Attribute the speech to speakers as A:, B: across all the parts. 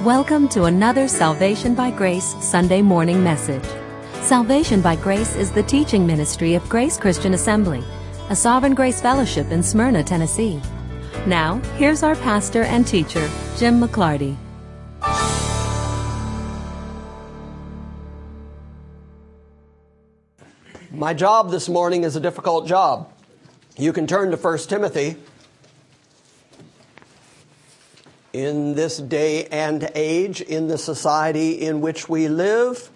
A: Welcome to another Salvation by Grace Sunday morning message. Salvation by Grace is the teaching ministry of Grace Christian Assembly, a Sovereign Grace Fellowship in Smyrna, Tennessee. Now, here's our pastor and teacher, Jim McClarty.
B: My job this morning is a difficult job. You can turn to 1 Timothy. In this day and age, in the society in which we live,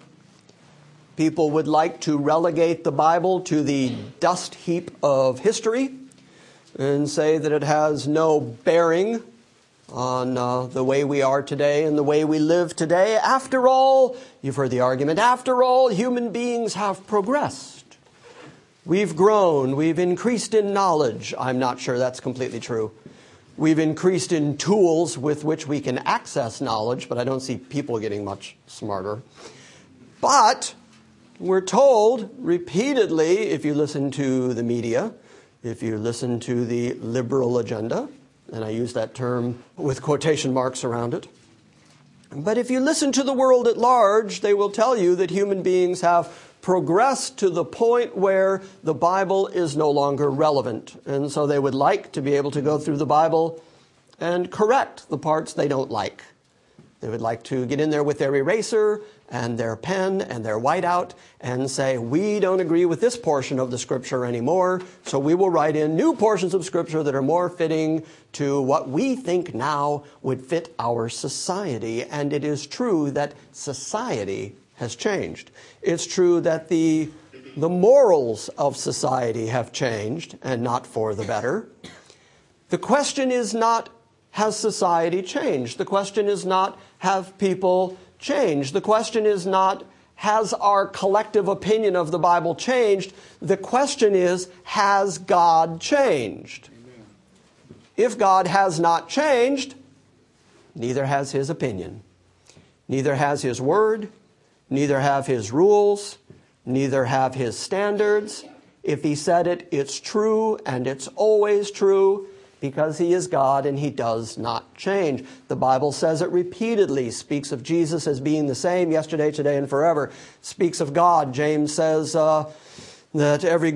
B: people would like to relegate the Bible to the dust heap of history and say that it has no bearing on the way we are today and the way we live today. After all, you've heard the argument, after all, human beings have progressed. We've grown, we've increased in knowledge. I'm not sure that's completely true. We've increased in tools with which we can access knowledge, but I don't see people getting much smarter. But we're told repeatedly, if you listen to the media, if you listen to the liberal agenda, and I use that term with quotation marks around it, but if you listen to the world at large, they will tell you that human beings have progressed to the point where the Bible is no longer relevant. And so they would like to be able to go through the Bible and correct the parts they don't like. They would like to get in there with their eraser and their pen and their whiteout and say, we don't agree with this portion of the Scripture anymore, so we will write in new portions of Scripture that are more fitting to what we think now would fit our society. And it is true that society has changed. It's true that the morals of society have changed, and not for the better. The question is not, has society changed? The question is not, have people changed? The question is not, has our collective opinion of the Bible changed? The question is, has God changed? Amen. If God has not changed, neither has His opinion. Neither has His word. Neither have His rules, neither have His standards. If He said it, it's true, and it's always true, because He is God and He does not change. The Bible says it repeatedly, speaks of Jesus as being the same yesterday, today, and forever. Speaks of God. James says that every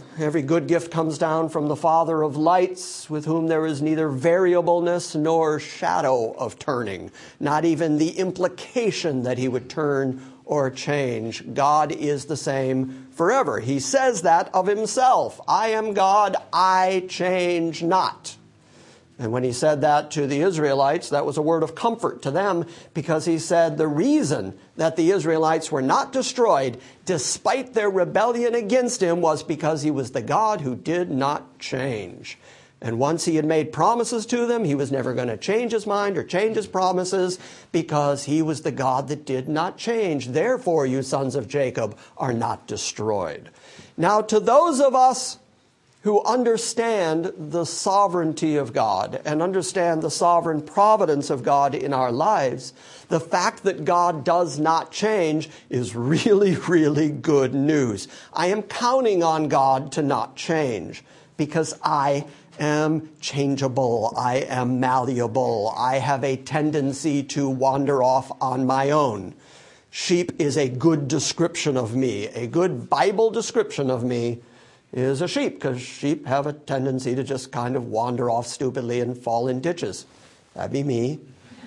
B: good gift comes down from the Father of lights, with whom there is neither variableness nor shadow of turning. Not even the implication that He would turn or change. God is the same forever. He says that of Himself. I am God, I change not. And when He said that to the Israelites, that was a word of comfort to them, because He said the reason that the Israelites were not destroyed, despite their rebellion against Him, was because He was the God who did not change. And once He had made promises to them, He was never going to change His mind or change His promises, because He was the God that did not change. Therefore, you sons of Jacob are not destroyed. Now, to those of us who understand the sovereignty of God and understand the sovereign providence of God in our lives, the fact that God does not change is really, really good news. I am counting on God to not change, because I am changeable. I am malleable. I have a tendency to wander off on my own. Sheep is a good description of me. A good Bible description of me is a sheep, because sheep have a tendency to just kind of wander off stupidly and fall in ditches. That'd be me.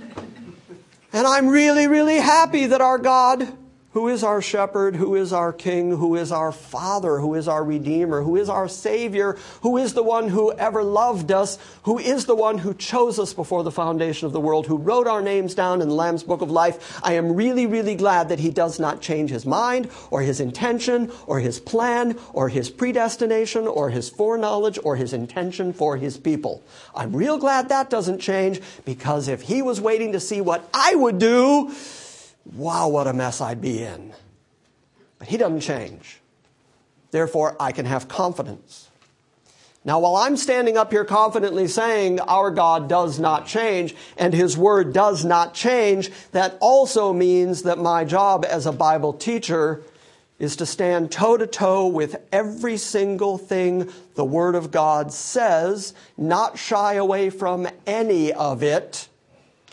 B: And I'm really, really happy that our God, who is our shepherd, who is our king, who is our father, who is our redeemer, who is our savior, who is the one who ever loved us, who is the one who chose us before the foundation of the world, who wrote our names down in the Lamb's Book of Life. I am really, really glad that He does not change His mind or His intention or His plan or His predestination or His foreknowledge or His intention for His people. I'm real glad that doesn't change, because if He was waiting to see what I would do, wow, what a mess I'd be in. But He doesn't change. Therefore, I can have confidence. Now, while I'm standing up here confidently saying our God does not change and His Word does not change, that also means that my job as a Bible teacher is to stand toe-to-toe with every single thing the Word of God says, not shy away from any of it,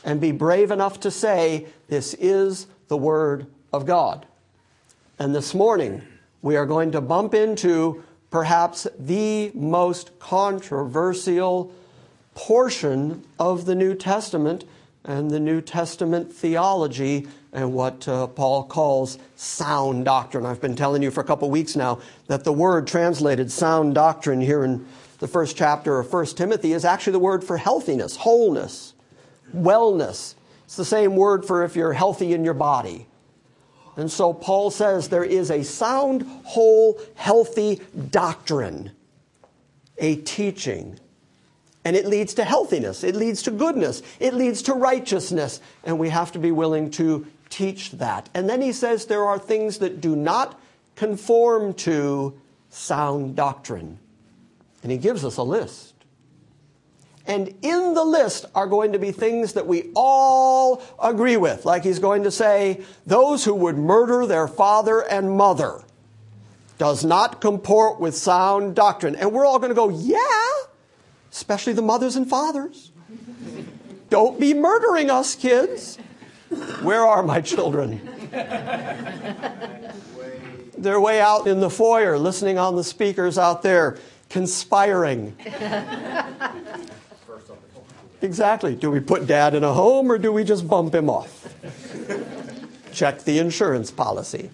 B: and be brave enough to say, this is the Word of God. And this morning, we are going to bump into perhaps the most controversial portion of the New Testament and the New Testament theology and what Paul calls sound doctrine. I've been telling you for a couple weeks now that the word translated sound doctrine here in the first chapter of 1 Timothy is actually the word for healthiness, wholeness, wellness. It's the same word for if you're healthy in your body. And so Paul says there is a sound, whole, healthy doctrine, a teaching. And it leads to healthiness. It leads to goodness. It leads to righteousness. And we have to be willing to teach that. And then he says there are things that do not conform to sound doctrine. And he gives us a list. And in the list are going to be things that we all agree with. Like he's going to say, those who would murder their father and mother does not comport with sound doctrine. And we're all going to go, yeah, especially the mothers and fathers. Don't be murdering us, kids. Where are my children? They're way out in the foyer, listening on the speakers out there, conspiring. Exactly. Do we put Dad in a home or do we just bump him off? Check the insurance policy.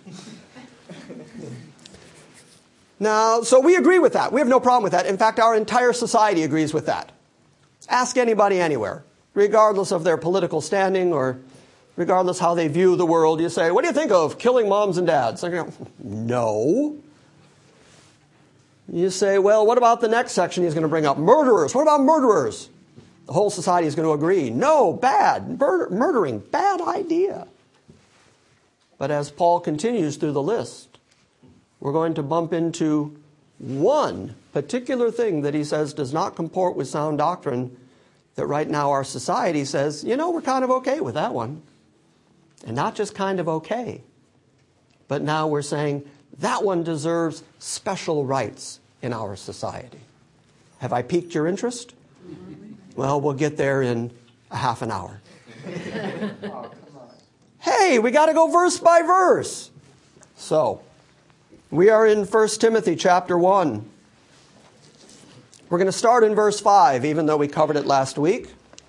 B: Now, so we agree with that. We have no problem with that. In fact, our entire society agrees with that. Ask anybody anywhere, regardless of their political standing or regardless how they view the world. You say, what do you think of killing moms and dads? They go, no. You say, well, what about the next section he's going to bring up? Murderers. What about murderers? The whole society is going to agree. No, bad. Murdering, bad idea. But as Paul continues through the list, we're going to bump into one particular thing that he says does not comport with sound doctrine that right now our society says, you know, we're kind of okay with that one. And not just kind of okay, but now we're saying that one deserves special rights in our society. Have I piqued your interest? Well, we'll get there in a half an hour. Hey, we got to go verse by verse. So, we are in 1 Timothy chapter 1. We're going to start in verse 5, even though we covered it last week,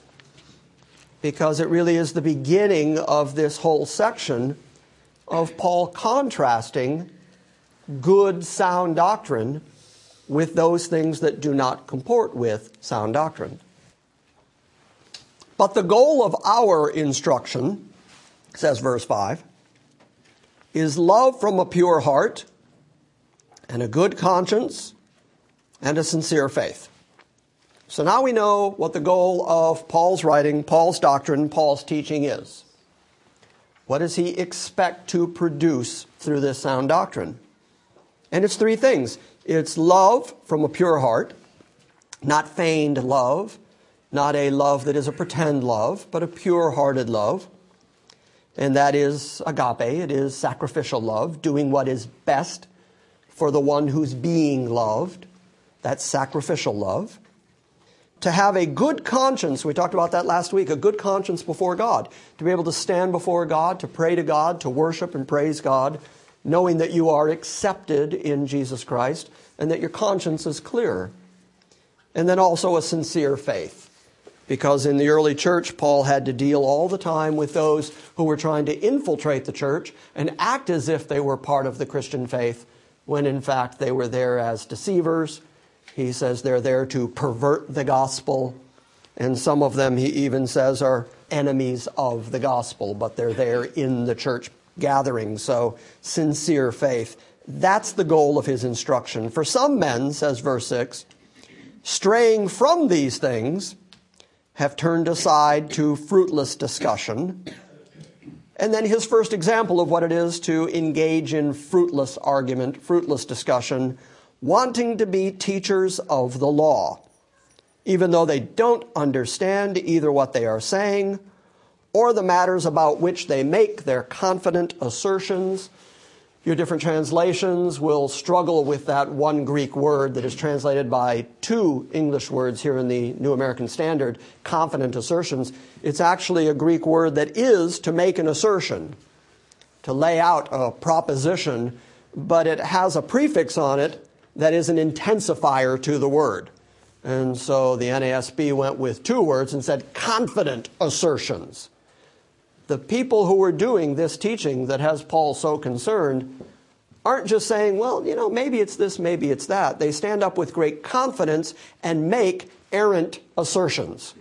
B: because it really is the beginning of this whole section of Paul contrasting good, sound doctrine with those things that do not comport with sound doctrine. But the goal of our instruction, says verse 5, is love from a pure heart and a good conscience and a sincere faith. So now we know what the goal of Paul's writing, Paul's doctrine, Paul's teaching is. What does he expect to produce through this sound doctrine? And it's three things. It's love from a pure heart, not feigned love, not a love that is a pretend love, but a pure-hearted love. And that is agape. It is sacrificial love, doing what is best for the one who's being loved. That's sacrificial love. To have a good conscience, we talked about that last week, a good conscience before God. To be able to stand before God, to pray to God, to worship and praise God, knowing that you are accepted in Jesus Christ and that your conscience is clear. And then also a sincere faith. Because in the early church, Paul had to deal all the time with those who were trying to infiltrate the church and act as if they were part of the Christian faith, when in fact they were there as deceivers. He says they're there to pervert the gospel. And some of them, he even says, are enemies of the gospel, but they're there in the church gathering. So sincere faith. That's the goal of his instruction. For some men, says verse 6, straying from these things, have turned aside to fruitless discussion. And then his first example of what it is to engage in fruitless argument, fruitless discussion, wanting to be teachers of the law, even though they don't understand either what they are saying or the matters about which they make their confident assertions. Your different translations will struggle with that one Greek word that is translated by two English words here in the New American Standard, confident assertions. It's actually a Greek word that is to make an assertion, to lay out a proposition, but it has a prefix on it that is an intensifier to the word. And so the NASB went with two words and said confident assertions. The people who were doing this teaching that has Paul so concerned aren't just saying, well, maybe it's this, maybe it's that. They stand up with great confidence and make errant assertions.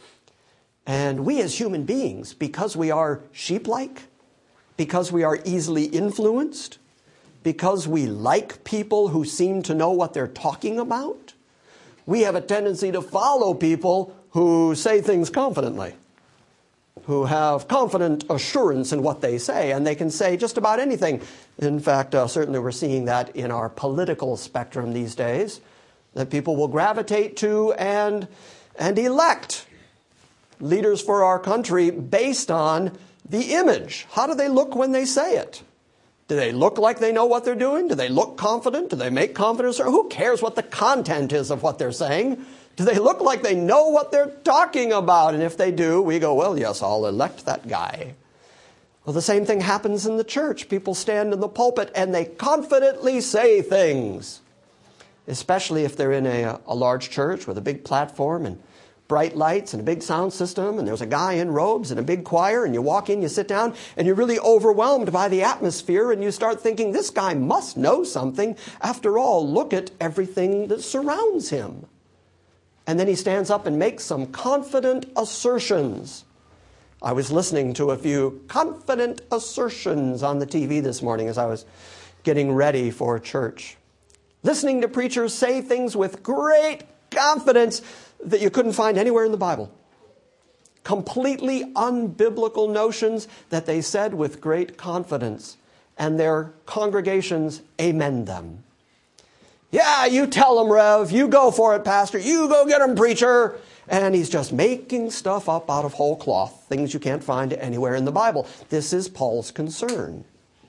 B: And we as human beings, because we are sheep-like, because we are easily influenced, because we like people who seem to know what they're talking about, we have a tendency to follow people who say things confidently, who have confident assurance in what they say, and they can say just about anything. In fact, certainly we're seeing that in our political spectrum these days, that people will gravitate to and elect leaders for our country based on the image. How do they look when they say it? Do they look like they know what they're doing? Do they look confident? Do they make confidence? Or who cares what the content is of what they're saying? Do they look like they know what they're talking about? And if they do, we go, well, yes, I'll elect that guy. Well, the same thing happens in the church. People stand in the pulpit and they confidently say things, especially if they're in a large church with a big platform and bright lights and a big sound system, and there's a guy in robes and a big choir, and you walk in, you sit down, and you're really overwhelmed by the atmosphere, and you start thinking, this guy must know something. After all, look at everything that surrounds him. And then he stands up and makes some confident assertions. I was listening to a few confident assertions on the TV this morning as I was getting ready for church. Listening to preachers say things with great confidence that you couldn't find anywhere in the Bible. Completely unbiblical notions that they said with great confidence. And their congregations amen them. Yeah, you tell them, Rev. You go for it, Pastor. You go get them, preacher. And he's just making stuff up out of whole cloth, things you can't find anywhere in the Bible. This is Paul's concern.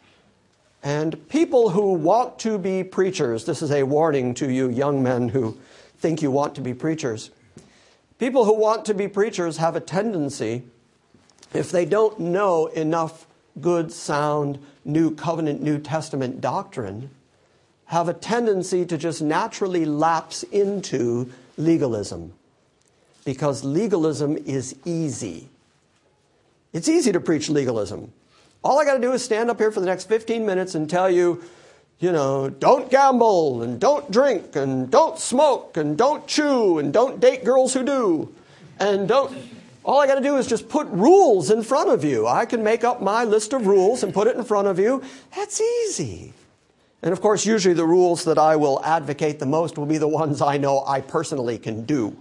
B: And people who want to be preachers, this is a warning to you young men who think you want to be preachers. People who want to be preachers have a tendency, if they don't know enough good, sound, New Covenant, New Testament doctrine, have a tendency to just naturally lapse into legalism. Because legalism is easy. It's easy to preach legalism. All I got to do is stand up here for the next 15 minutes and tell you, don't gamble, and don't drink, and don't smoke, and don't chew, and don't date girls who do. And all I got to do is just put rules in front of you. I can make up my list of rules and put it in front of you. That's easy. And of course, usually the rules that I will advocate the most will be the ones I know I personally can do.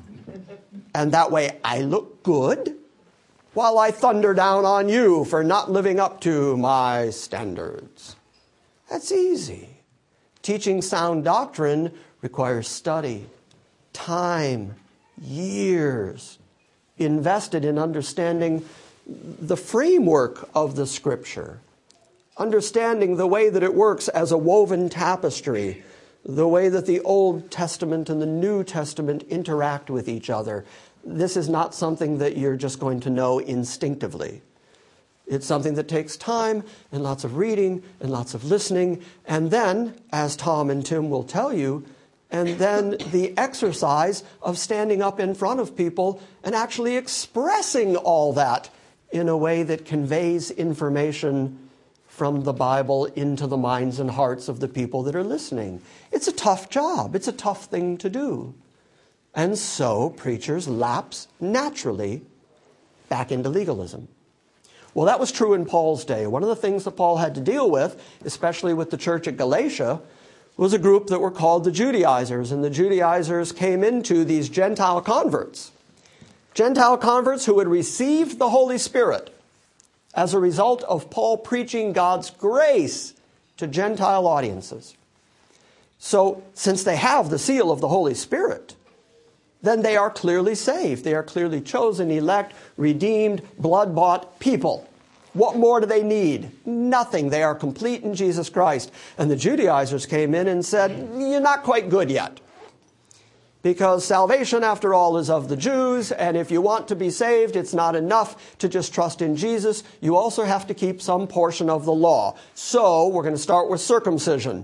B: And that way I look good while I thunder down on you for not living up to my standards. That's easy. Teaching sound doctrine requires study, time, years invested in understanding the framework of the Scripture, understanding the way that it works as a woven tapestry, the way that the Old Testament and the New Testament interact with each other. This is not something that you're just going to know instinctively. It's something that takes time and lots of reading and lots of listening. And then, as Tom and Tim will tell you, and then the exercise of standing up in front of people and actually expressing all that in a way that conveys information from the Bible into the minds and hearts of the people that are listening. It's a tough job. It's a tough thing to do. And so preachers lapse naturally back into legalism. Well, that was true in Paul's day. One of the things that Paul had to deal with, especially with the church at Galatia, was a group that were called the Judaizers. And the Judaizers came into these Gentile converts. Gentile converts who had received the Holy Spirit as a result of Paul preaching God's grace to Gentile audiences. So, since they have the seal of the Holy Spirit, then they are clearly saved. They are clearly chosen, elect, redeemed, blood-bought people. What more do they need? Nothing. They are complete in Jesus Christ. And the Judaizers came in and said, you're not quite good yet. Because salvation, after all, is of the Jews, and if you want to be saved, it's not enough to just trust in Jesus. You also have to keep some portion of the law. So we're going to start with circumcision.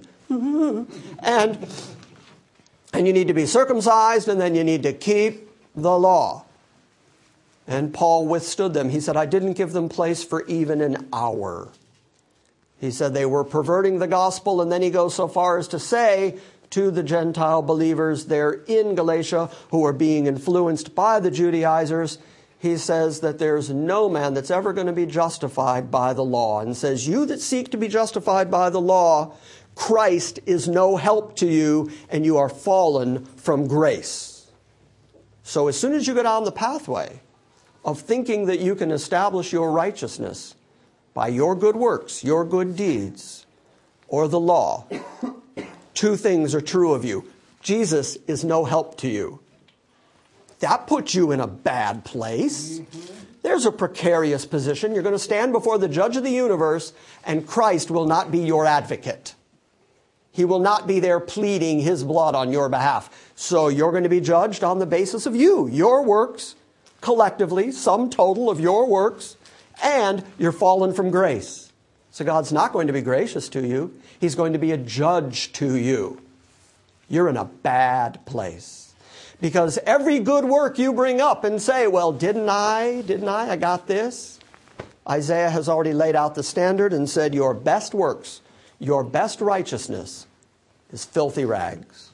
B: and you need to be circumcised, and then you need to keep the law. And Paul withstood them. He said, I didn't give them place for even an hour. He said they were perverting the gospel, and then he goes so far as to say to the Gentile believers there in Galatia who are being influenced by the Judaizers, he says that there's no man that's ever going to be justified by the law, and says, you that seek to be justified by the law, Christ is no help to you, and you are fallen from grace. So as soon as you go down the pathway of thinking that you can establish your righteousness by your good works, your good deeds, or the law, two things are true of you. Jesus is no help to you. That puts you in a bad place. There's a precarious position. You're going to stand before the judge of the universe, and Christ will not be your advocate. He will not be there pleading his blood on your behalf. So you're going to be judged on the basis of you, your works, collectively, sum total of your works, and you're fallen from grace. So God's not going to be gracious to you. He's going to be a judge to you. You're in a bad place. Because every good work you bring up and say, well, didn't I? I got this. Isaiah has already laid out the standard and said your best works, your best righteousness is filthy rags.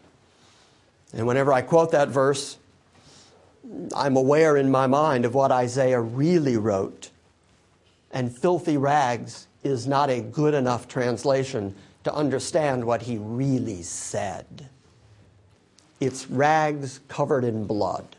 B: And whenever I quote that verse, I'm aware in my mind of what Isaiah really wrote. And filthy rags is not a good enough translation to understand what he really said. It's rags covered in blood.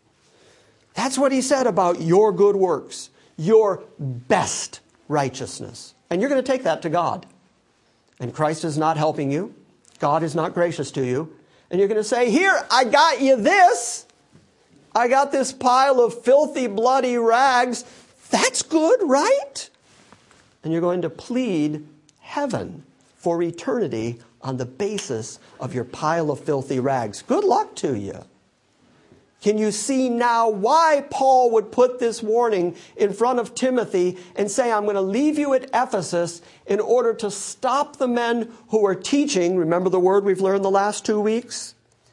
B: That's what he said about your good works, your best righteousness. And you're going to take that to God. And Christ is not helping you. God is not gracious to you. And you're going to say, here, I got you this. I got this pile of filthy, bloody rags. That's good, right? And you're going to plead heaven for eternity on the basis of your pile of filthy rags. Good luck to you. Can you see now why Paul would put this warning in front of Timothy and say, I'm going to leave you at Ephesus in order to stop the men who are teaching, remember the word we've learned the last 2 weeks?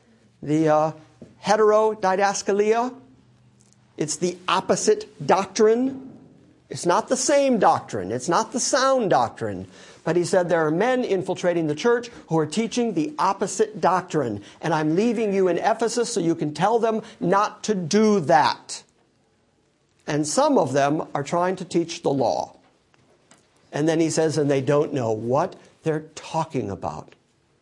B: The heterodidaskalia. It's the opposite doctrine. It's not the same doctrine. It's not the sound doctrine. But he said there are men infiltrating the church who are teaching the opposite doctrine. And I'm leaving you in Ephesus so you can tell them not to do that. And some of them are trying to teach the law. And then he says, and they don't know what they're talking about.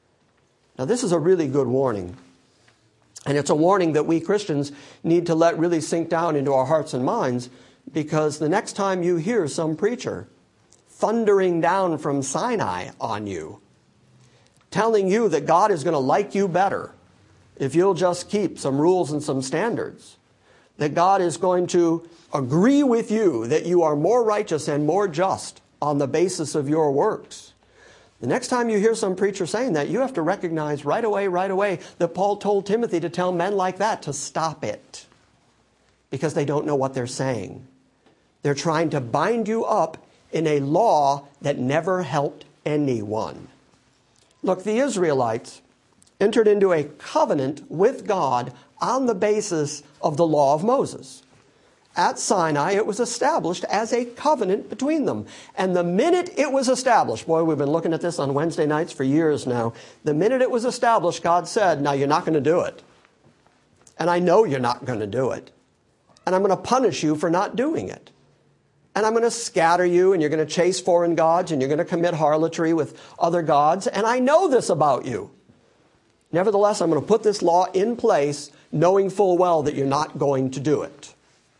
B: Now this is a really good warning. And it's a warning that we Christians need to let really sink down into our hearts and minds, because the next time you hear some preacher thundering down from Sinai on you, telling you that God is going to like you better if you'll just keep some rules and some standards, that God is going to agree with you that you are more righteous and more just on the basis of your works. The next time you hear some preacher saying that, you have to recognize right away that Paul told Timothy to tell men like that to stop it, because they don't know what they're saying. They're trying to bind you up in a law that never helped anyone. Look, the Israelites entered into a covenant with God on the basis of the law of Moses. At Sinai, it was established as a covenant between them. And the minute it was established, boy, we've been looking at this on Wednesday nights for years now. The minute it was established, God said, now you're not going to do it. And I know you're not going to do it. And I'm going to punish you for not doing it. And I'm going to scatter you, and you're going to chase foreign gods, and you're going to commit harlotry with other gods. And I know this about you. Nevertheless, I'm going to put this law in place, knowing full well that you're not going to do it.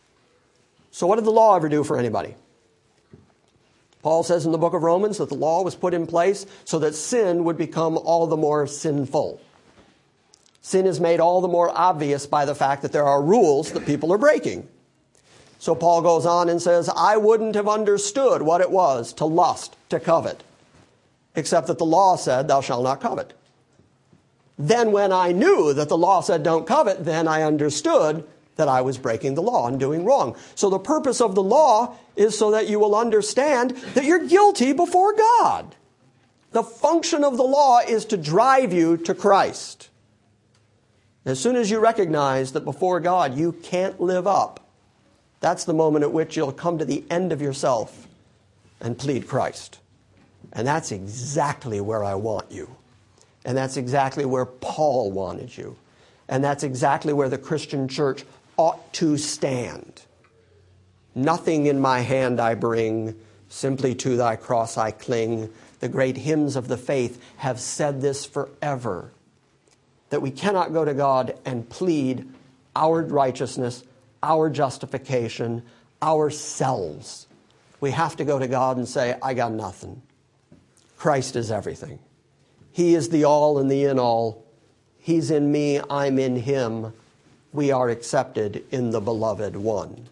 B: So what did the law ever do for anybody? Paul says in the book of Romans that the law was put in place so that sin would become all the more sinful. Sin is made all the more obvious by the fact that there are rules that people are breaking. So Paul goes on and says, I wouldn't have understood what it was to lust, to covet, except that the law said, thou shalt not covet. Then when I knew that the law said don't covet, then I understood that I was breaking the law and doing wrong. So the purpose of the law is so that you will understand that you're guilty before God. The function of the law is to drive you to Christ. As soon as you recognize that before God you can't live up, that's the moment at which you'll come to the end of yourself and plead Christ. And that's exactly where I want you. And that's exactly where Paul wanted you. And that's exactly where the Christian church ought to stand. Nothing in my hand I bring, simply to thy cross I cling. The great hymns of the faith have said this forever, that we cannot go to God and plead our righteousness, our justification, ourselves. We have to go to God and say, I got nothing. Christ is everything. He is the all and the in all. He's in me, I'm in him. We are accepted in the beloved one.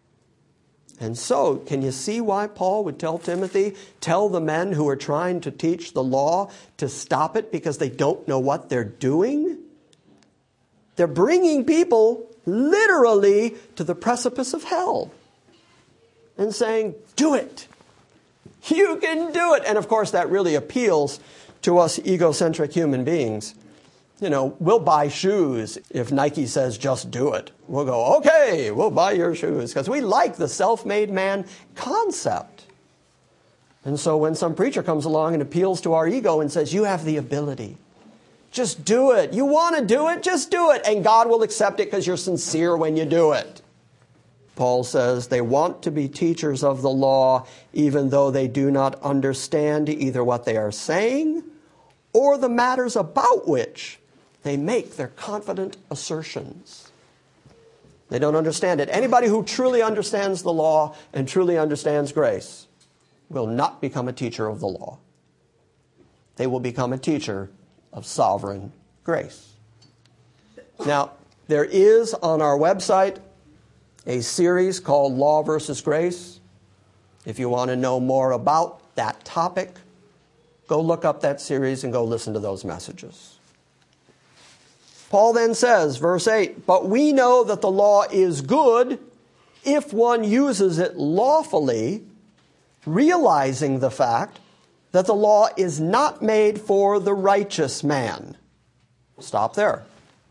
B: And so, can you see why Paul would tell Timothy, tell the men who are trying to teach the law to stop it because they don't know what they're doing? They're bringing people literally to the precipice of hell and saying, do it. You can do it. And of course, that really appeals to us egocentric human beings. You know, we'll buy shoes if Nike says just do it. We'll go, okay, we'll buy your shoes, because we like the self-made man concept. And so when some preacher comes along and appeals to our ego and says, you have the ability, just do it. You want to do it? Just do it. And God will accept it because you're sincere when you do it. Paul says they want to be teachers of the law even though they do not understand either what they are saying or the matters about which they make their confident assertions. They don't understand it. Anybody who truly understands the law and truly understands grace will not become a teacher of the law. They will become a teacher of sovereign grace. Now, there is on our website a series called Law versus Grace. If you want to know more about that topic, go look up that series and go listen to those messages. Paul then says, verse 8, but we know that the law is good if one uses it lawfully, realizing the fact that the law is not made for the righteous man. Stop there.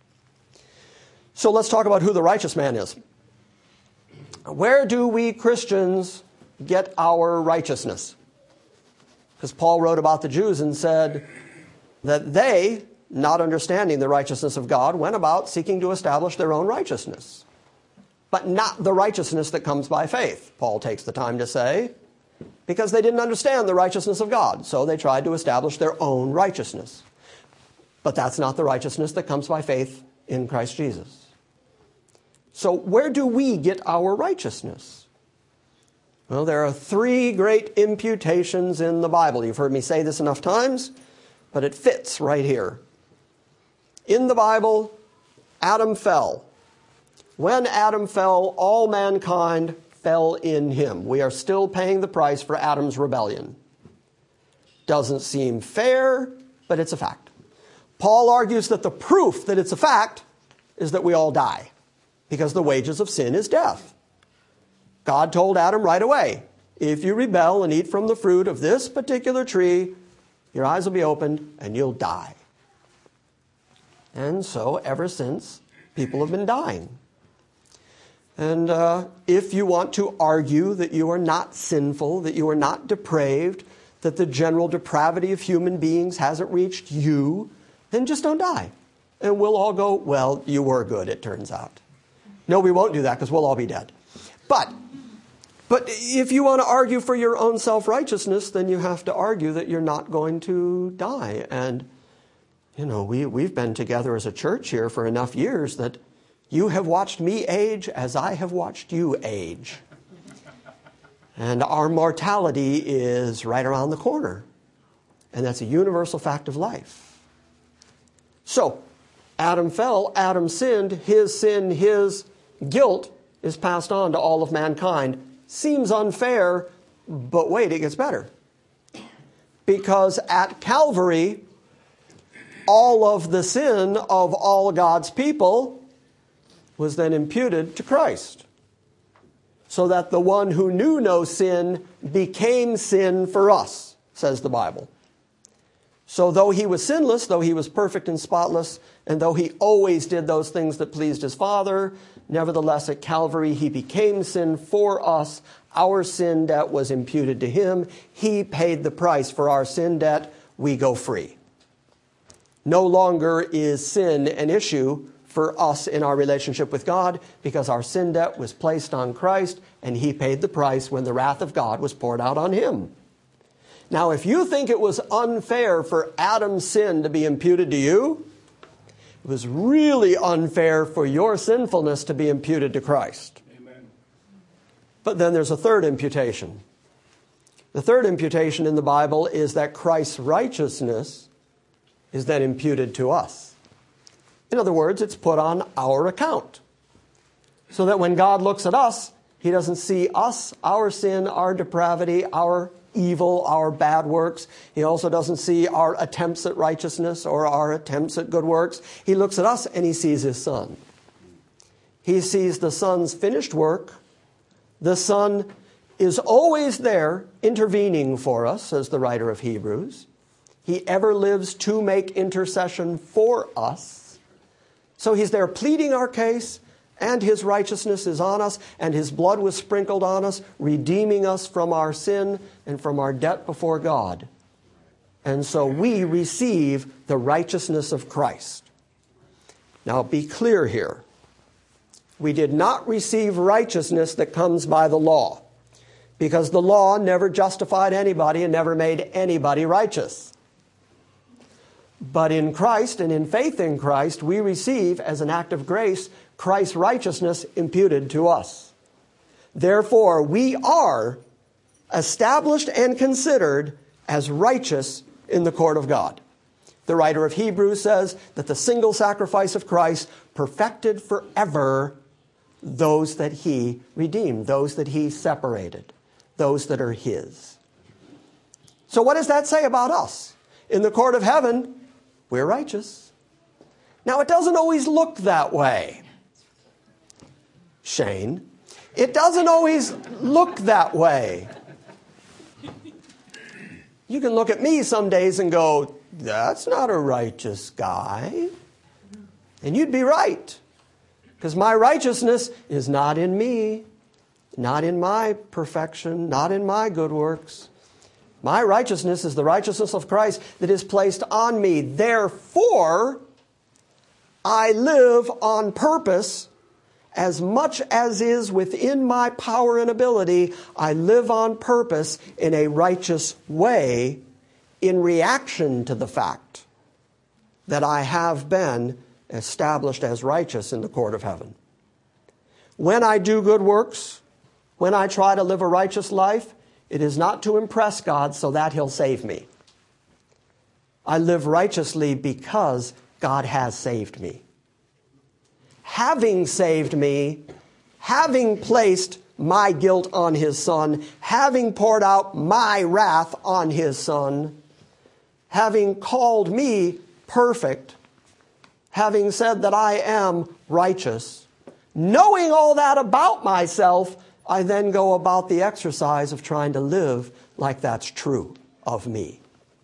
B: So let's talk about who the righteous man is. Where do we Christians get our righteousness? Because Paul wrote about the Jews and said that they, not understanding the righteousness of God, went about seeking to establish their own righteousness. But not the righteousness that comes by faith, Paul takes the time to say, because they didn't understand the righteousness of God. So they tried to establish their own righteousness. But that's not the righteousness that comes by faith in Christ Jesus. So where do we get our righteousness? Well, there are three great imputations in the Bible. You've heard me say this enough times, but it fits right here. In the Bible, Adam fell. When Adam fell, all mankind fell in him. We are still paying the price for Adam's rebellion. Doesn't seem fair, but it's a fact. Paul argues that the proof that it's a fact is that we all die, because the wages of sin is death. God told Adam right away, if you rebel and eat from the fruit of this particular tree, your eyes will be opened and you'll die. And so ever since, people have been dying. And if you want to argue that you are not sinful, that you are not depraved, that the general depravity of human beings hasn't reached you, then just don't die. And we'll all go, well, you were good, it turns out. No, we won't do that because we'll all be dead. But if you want to argue for your own self-righteousness, then you have to argue that you're not going to die. And, you know, we've been together as a church here for enough years that you have watched me age as I have watched you age. And our mortality is right around the corner. And that's a universal fact of life. So, Adam fell, Adam sinned, his sin, his guilt is passed on to all of mankind. Seems unfair, but wait, it gets better. Because at Calvary, all of the sin of all God's people was then imputed to Christ. So that the one who knew no sin became sin for us, says the Bible. So though he was sinless, though he was perfect and spotless, and though he always did those things that pleased his Father, nevertheless at Calvary he became sin for us. Our sin debt was imputed to him. He paid the price for our sin debt. We go free. No longer is sin an issue for us in our relationship with God, because our sin debt was placed on Christ and he paid the price when the wrath of God was poured out on him. Now, if you think it was unfair for Adam's sin to be imputed to you, it was really unfair for your sinfulness to be imputed to Christ. Amen. But then there's a third imputation. The third imputation in the Bible is that Christ's righteousness is then imputed to us. In other words, it's put on our account. So that when God looks at us, he doesn't see us, our sin, our depravity, our evil, our bad works. He also doesn't see our attempts at righteousness or our attempts at good works. He looks at us and he sees his Son. He sees the Son's finished work. The Son is always there intervening for us, says the writer of Hebrews. He ever lives to make intercession for us. So he's there pleading our case, and his righteousness is on us, and his blood was sprinkled on us, redeeming us from our sin and from our debt before God. And so we receive the righteousness of Christ. Now be clear here. We did not receive righteousness that comes by the law, because the law never justified anybody and never made anybody righteous. But in Christ and in faith in Christ, we receive, as an act of grace, Christ's righteousness imputed to us. Therefore, we are established and considered as righteous in the court of God. The writer of Hebrews says that the single sacrifice of Christ perfected forever those that he redeemed, those that he separated, those that are his. So what does that say about us? In the court of heaven, we're righteous. Now, it doesn't always look that way. Shane, it doesn't always look that way. You can look at me some days and go, that's not a righteous guy. And you'd be right. Because my righteousness is not in me, not in my perfection, not in my good works. My righteousness is the righteousness of Christ that is placed on me. Therefore, I live on purpose. As much as is within my power and ability, I live on purpose in a righteous way in reaction to the fact that I have been established as righteous in the court of heaven. When I do good works, when I try to live a righteous life, it is not to impress God so that he'll save me. I live righteously because God has saved me. Having saved me, having placed my guilt on his Son, having poured out my wrath on his Son, having called me perfect, having said that I am righteous, knowing all that about myself, I then go about the exercise of trying to live like that's true of me.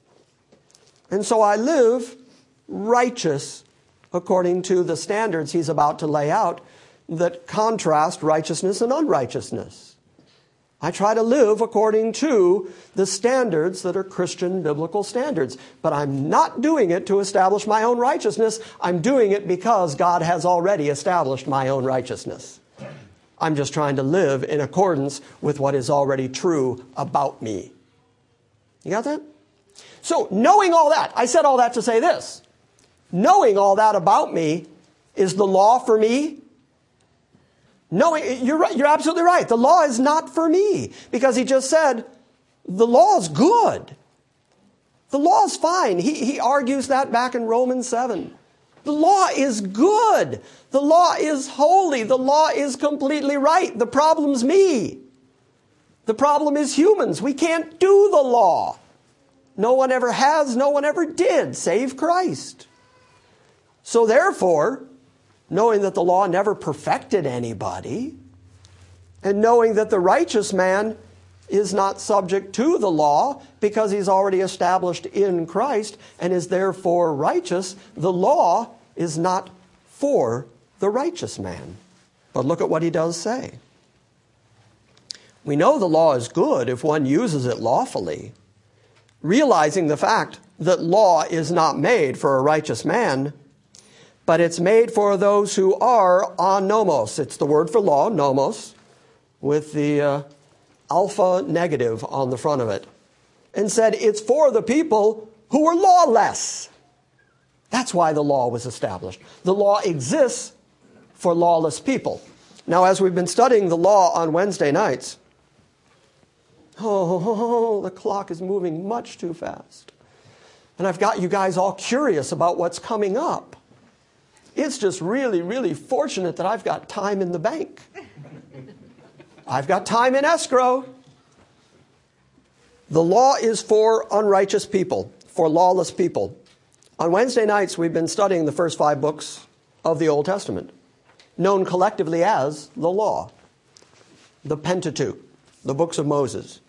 B: And so I live righteous according to the standards he's about to lay out that contrast righteousness and unrighteousness. I try to live according to the standards that are Christian biblical standards. But I'm not doing it to establish my own righteousness. I'm doing it because God has already established my own righteousness. I'm just trying to live in accordance with what is already true about me. You got that? So, knowing all that, I said all that to say this. Knowing all that about me, is the law for me? You're right, you're absolutely right. The law is not for me. Because he just said, the law is good. The law is fine. He argues that back in Romans 7. The law is good. The law is holy. The law is completely right. The problem's me. The problem is humans. We can't do the law. No one ever has, no one ever did, save Christ. So therefore, knowing that the law never perfected anybody, and knowing that the righteous man is not subject to the law because he's already established in Christ and is therefore righteous, the law is not for the righteous man. But look at what he does say. We know the law is good if one uses it lawfully, realizing the fact that law is not made for a righteous man, but it's made for those who are anomos. It's the word for law, nomos, with the alpha negative on the front of it, and said it's for the people who are lawless. That's why the law was established. The law exists for lawless people. Now, as we've been studying the law on Wednesday nights, the clock is moving much too fast. And I've got you guys all curious about what's coming up. It's just really, really fortunate that I've got time in the bank. I've got time in escrow. The law is for unrighteous people, for lawless people. On Wednesday nights, we've been studying the first 5 books of the Old Testament, known collectively as the law, the Pentateuch, the books of Moses.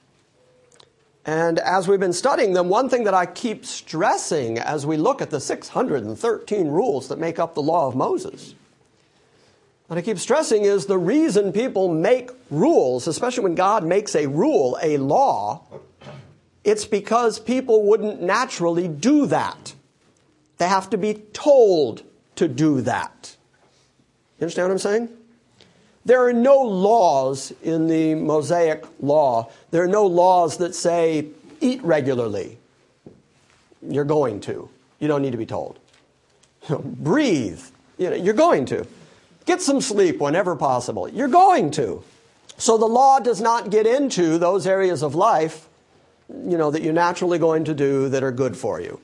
B: And as we've been studying them, one thing that I keep stressing as we look at the 613 rules that make up the law of Moses, what I keep stressing is the reason people make rules, especially when God makes a rule, a law, it's because people wouldn't naturally do that. They have to be told to do that. You understand what I'm saying? There are no laws in the Mosaic law. There are no laws that say, eat regularly. You're going to. You don't need to be told. Breathe. You're going to. Get some sleep whenever possible. You're going to. So the law does not get into those areas of life, that you're naturally going to do that are good for you.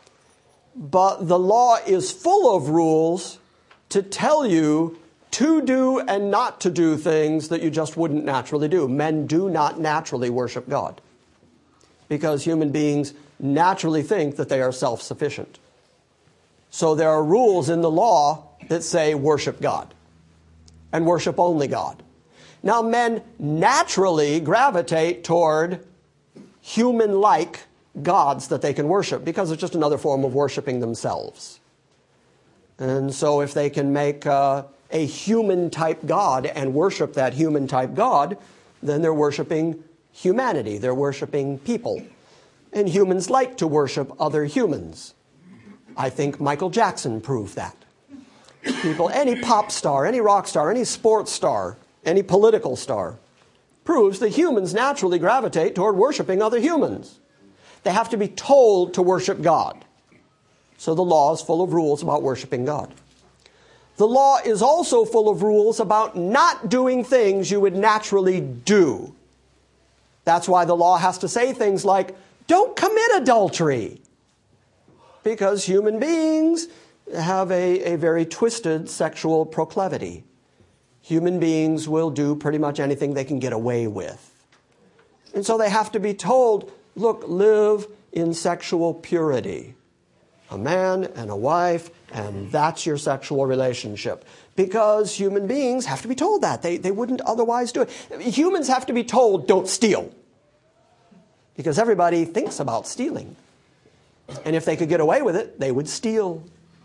B: But the law is full of rules to tell you to do and not to do things that you just wouldn't naturally do. Men do not naturally worship God because human beings naturally think that they are self-sufficient. So there are rules in the law that say worship God and worship only God. Now, men naturally gravitate toward human-like gods that they can worship because it's just another form of worshiping themselves. And so if they can make a human-type God and worship that human-type God, then they're worshiping humanity. They're worshiping people. And humans like to worship other humans. I think Michael Jackson proved that. People, any pop star, any rock star, any sports star, any political star, proves that humans naturally gravitate toward worshiping other humans. They have to be told to worship God. So the law is full of rules about worshiping God. The law is also full of rules about not doing things you would naturally do. That's why the law has to say things like, don't commit adultery. Because human beings have a very twisted sexual proclivity. Human beings will do pretty much anything they can get away with. And so they have to be told, look, live in sexual purity. A man and a wife, and that's your sexual relationship. Because human beings have to be told that. They wouldn't otherwise do it. Humans have to be told, don't steal. Because everybody thinks about stealing. And if they could get away with it, they would steal.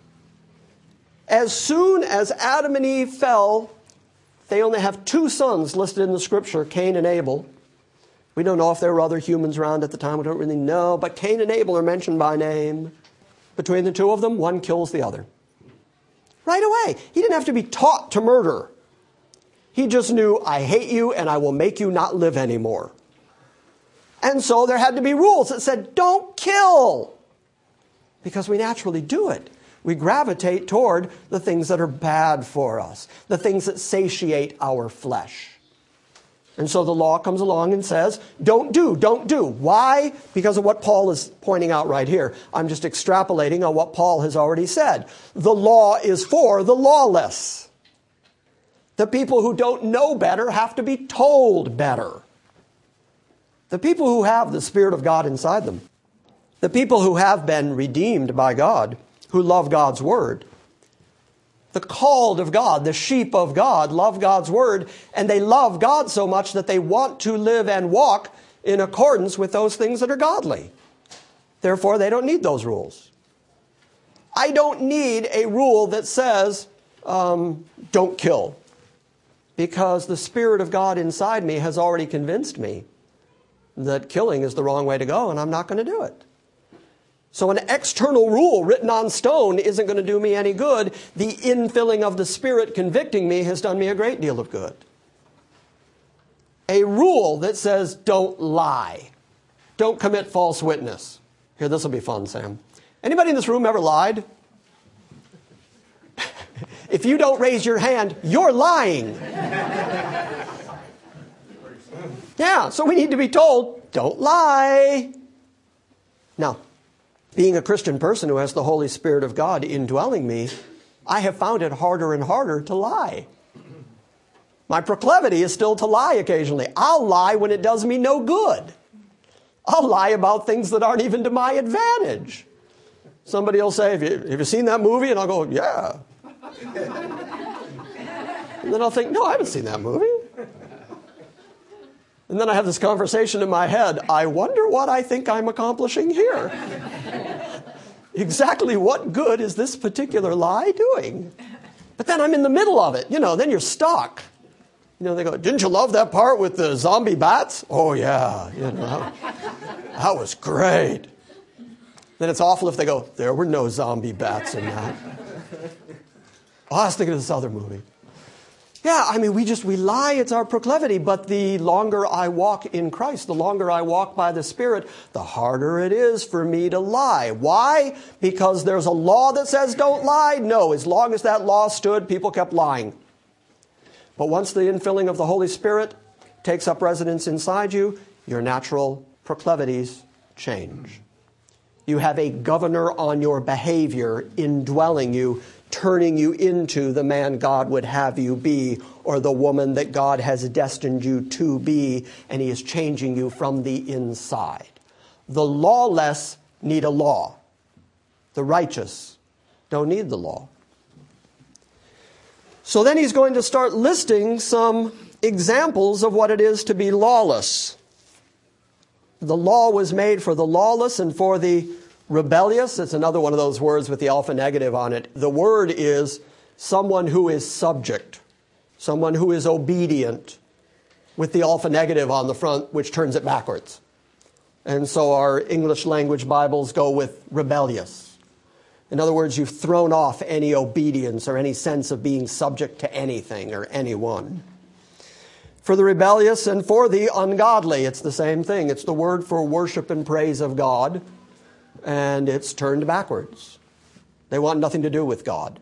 B: As soon as Adam and Eve fell, they only have 2 sons listed in the scripture, Cain and Abel. We don't know if there were other humans around at the time. We don't really know. But Cain and Abel are mentioned by name. Between the 2 of them, one kills the other. Right away. He didn't have to be taught to murder. He just knew, I hate you and I will make you not live anymore. And so there had to be rules that said, don't kill. Because we naturally do it. We gravitate toward the things that are bad for us, the things that satiate our flesh. And so the law comes along and says, don't do, don't do. Why? Because of what Paul is pointing out right here. I'm just extrapolating on what Paul has already said. The law is for the lawless. The people who don't know better have to be told better. The people who have the Spirit of God inside them, the people who have been redeemed by God, who love God's Word, the called of God, the sheep of God, love God's Word, and they love God so much that they want to live and walk in accordance with those things that are godly. Therefore, they don't need those rules. I don't need a rule that says, don't kill, because the Spirit of God inside me has already convinced me that killing is the wrong way to go, and I'm not going to do it. So an external rule written on stone isn't going to do me any good. The infilling of the Spirit convicting me has done me a great deal of good. A rule that says don't lie. Don't commit false witness. Here, this will be fun, Sam. Anybody in this room ever lied? If you don't raise your hand, you're lying. Yeah, so we need to be told, don't lie. Now, being a Christian person who has the Holy Spirit of God indwelling me, I have found it harder and harder to lie. My proclivity is still to lie occasionally. I'll lie when it does me no good. I'll lie about things that aren't even to my advantage. Somebody will say, have you seen that movie? And I'll go, yeah. And then I'll think, no, I haven't seen that movie. And then I have this conversation in my head. I wonder what I think I'm accomplishing here. Exactly what good is this particular lie doing? But then I'm in the middle of it. Then you're stuck. They go, didn't you love that part with the zombie bats? Oh, yeah. That was great. Then it's awful if they go, there were no zombie bats in that. Oh, I was thinking of this other movie. Yeah, we lie, it's our proclivity, but the longer I walk in Christ, the longer I walk by the Spirit, the harder it is for me to lie. Why? Because there's a law that says don't lie? No, as long as that law stood, people kept lying. But once the infilling of the Holy Spirit takes up residence inside you, your natural proclivities change. You have a governor on your behavior indwelling you, turning you into the man God would have you be, or the woman that God has destined you to be, and He is changing you from the inside. The lawless need a law. The righteous don't need the law. So then he's going to start listing some examples of what it is to be lawless. The law was made for the lawless and for the rebellious. It's another one of those words with the alpha negative on it. The word is someone who is subject, someone who is obedient, with the alpha negative on the front, which turns it backwards. And so our English language Bibles go with rebellious. In other words, you've thrown off any obedience or any sense of being subject to anything or anyone. For the rebellious and for the ungodly, it's the same thing. It's the word for worship and praise of God. And it's turned backwards. They want nothing to do with God.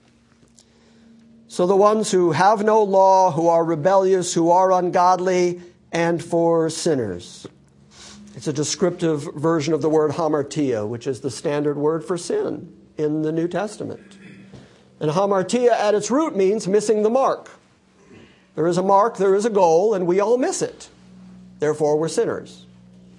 B: So the ones who have no law, who are rebellious, who are ungodly, and for sinners. It's a descriptive version of the word hamartia, which is the standard word for sin in the New Testament. And hamartia at its root means missing the mark. There is a mark, there is a goal, and we all miss it. Therefore, we're sinners.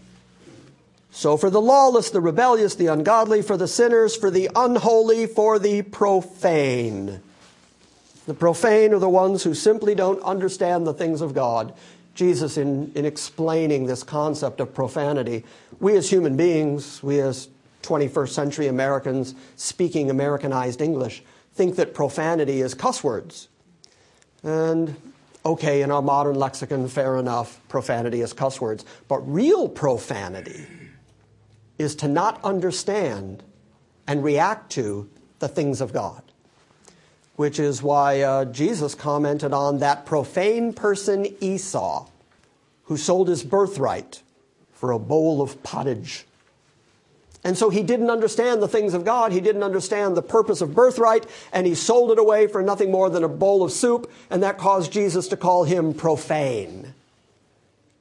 B: So for the lawless, the rebellious, the ungodly, for the sinners, for the unholy, for the profane. The profane are the ones who simply don't understand the things of God. Jesus, in explaining this concept of profanity, we as human beings, we as 21st century Americans speaking Americanized English, think that profanity is cuss words. And okay, in our modern lexicon, fair enough, profanity is cuss words. But real profanity is to not understand and react to the things of God. Which is why Jesus commented on that profane person Esau, who sold his birthright for a bowl of pottage. And so he didn't understand the things of God. He didn't understand the purpose of birthright, and he sold it away for nothing more than a bowl of soup, and that caused Jesus to call him profane.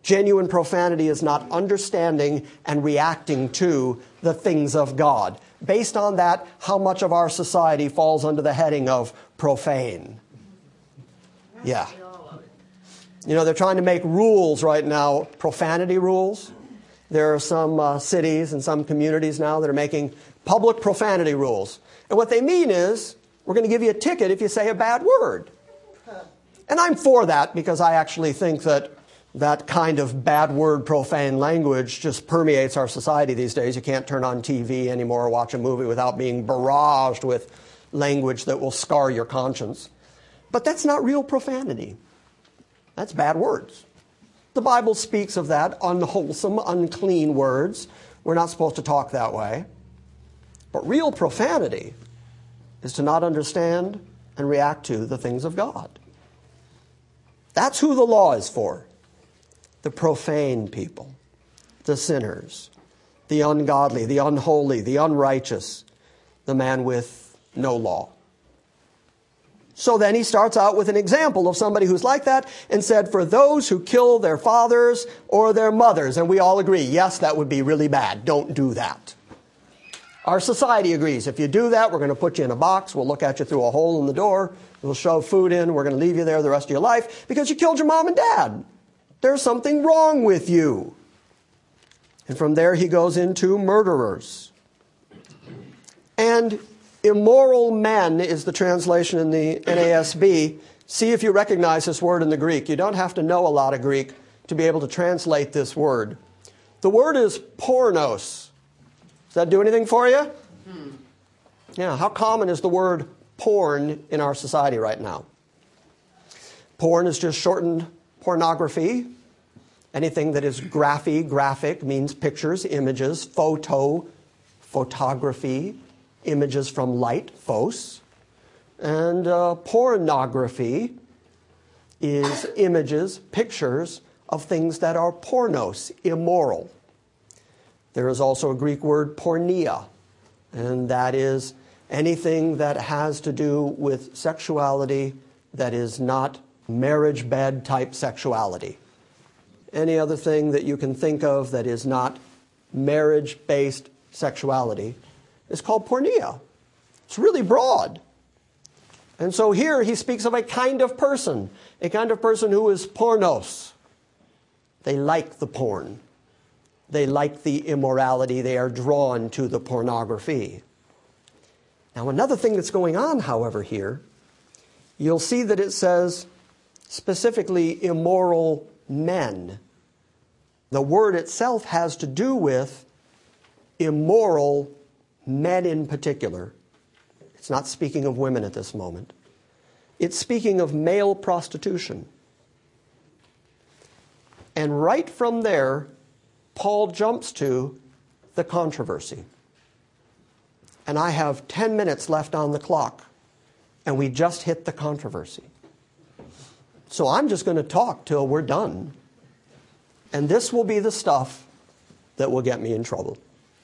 B: Genuine profanity is not understanding and reacting to the things of God. Based on that, how much of our society falls under the heading of profane? Yeah. You know, they're trying to make rules right now, profanity rules. There are some cities and some communities now that are making public profanity rules. And what they mean is, we're going to give you a ticket if you say a bad word. And I'm for that because I actually think that that kind of bad word, profane language just permeates our society these days. You can't turn on TV anymore or watch a movie without being barraged with language that will scar your conscience. But that's not real profanity. That's bad words. The Bible speaks of that, unwholesome, unclean words. We're not supposed to talk that way. But real profanity is to not understand and react to the things of God. That's who the law is for. The profane people, the sinners, the ungodly, the unholy, the unrighteous, the man with no law. So then he starts out with an example of somebody who's like that and said, for those who kill their fathers or their mothers. And we all agree, yes, that would be really bad. Don't do that. Our society agrees. If you do that, we're going to put you in a box. We'll look at you through a hole in the door. We'll shove food in. We're going to leave you there the rest of your life because you killed your mom and dad. There's something wrong with you. And from there he goes into murderers. And immoral men is the translation in the NASB. See if you recognize this word in the Greek. You don't have to know a lot of Greek to be able to translate this word. The word is pornos. Does that do anything for you? Yeah, how common is the word porn in our society right now? Porn is just shortened pornography. Anything that is graphic means pictures, images, photography, images from light, phos. And pornography is images, pictures of things that are pornos, immoral. There is also a Greek word porneia, and that is anything that has to do with sexuality that is not marriage bed type sexuality. Any other thing that you can think of that is not marriage-based sexuality is called porneia. It's really broad. And so here he speaks of a kind of person who is pornos. They like the porn. They like the immorality. They are drawn to the pornography. Now, another thing that's going on, however, here, you'll see that it says specifically immoral men. The word itself has to do with immoral men in particular. It's not speaking of women at this moment. It's speaking of male prostitution. And right from there, Paul jumps to the controversy. And I have 10 minutes left on the clock, and we just hit the controversy. So I'm just going to talk till we're done. And this will be the stuff that will get me in trouble.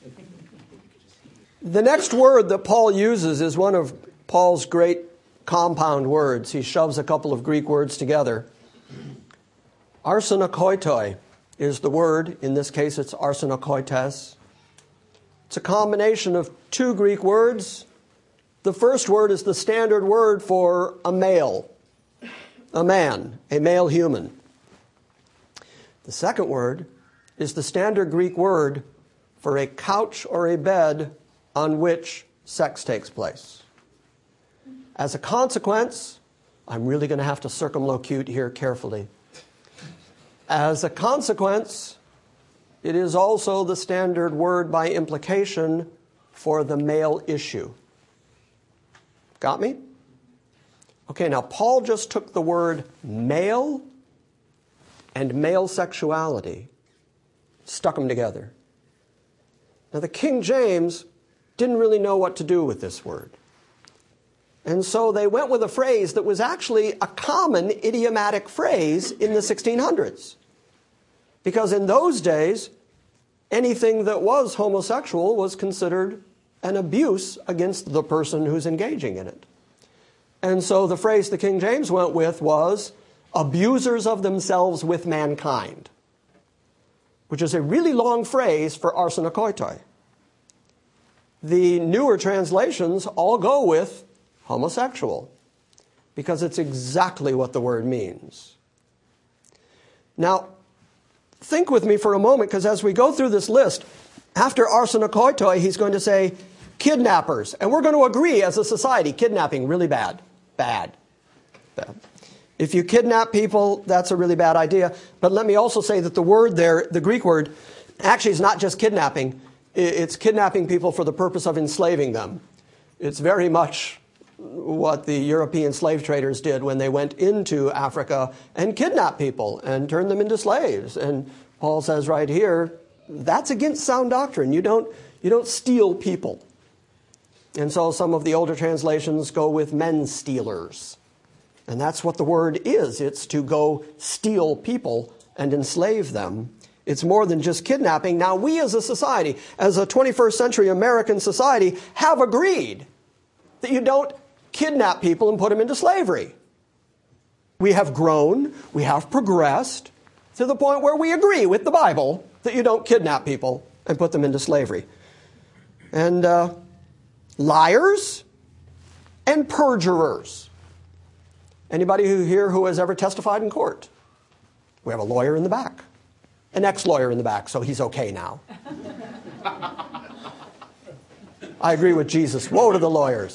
B: The next word that Paul uses is one of Paul's great compound words. He shoves a couple of Greek words together. Arsenokoitoi is the word. In this case, it's arsenokoites. It's a combination of two Greek words. The first word is the standard word for a male, a man, a male human. The second word is the standard Greek word for a couch or a bed on which sex takes place. As a consequence, I'm really going to have to circumlocute here carefully. As a consequence, it is also the standard word by implication for the male issue. Got me? Okay, now Paul just took the word male and male sexuality, stuck them together. Now the King James didn't really know what to do with this word. And so they went with a phrase that was actually a common idiomatic phrase in the 1600s. Because in those days, anything that was homosexual was considered an abuse against the person who's engaging in it. And so the phrase the King James went with was, abusers of themselves with mankind. which is a really long phrase for arsenokoitoi. The newer translations all go with homosexual, because it's exactly what the word means. Now, think with me for a moment, because as we go through this list, after arsenokoitoi, he's going to say kidnappers. And we're going to agree as a society, kidnapping, really bad. Bad. Bad. If you kidnap people, that's a really bad idea. But let me also say that the word there, the Greek word, actually is not just kidnapping. It's kidnapping people for the purpose of enslaving them. It's very much what the European slave traders did when they went into Africa and kidnapped people and turned them into slaves. And Paul says right here, that's against sound doctrine. You don't steal people. And so some of the older translations go with men stealers. And that's what the word is. It's to go steal people and enslave them. It's more than just kidnapping. Now, we as a society, as a 21st century American society, have agreed that you don't kidnap people and put them into slavery. We have grown, we have progressed to the point where we agree with the Bible that you don't kidnap people and put them into slavery. And liars and perjurers. Anybody here who has ever testified in court? We have a lawyer in the back. An ex-lawyer in the back, so he's okay now. I agree with Jesus. Woe to the lawyers.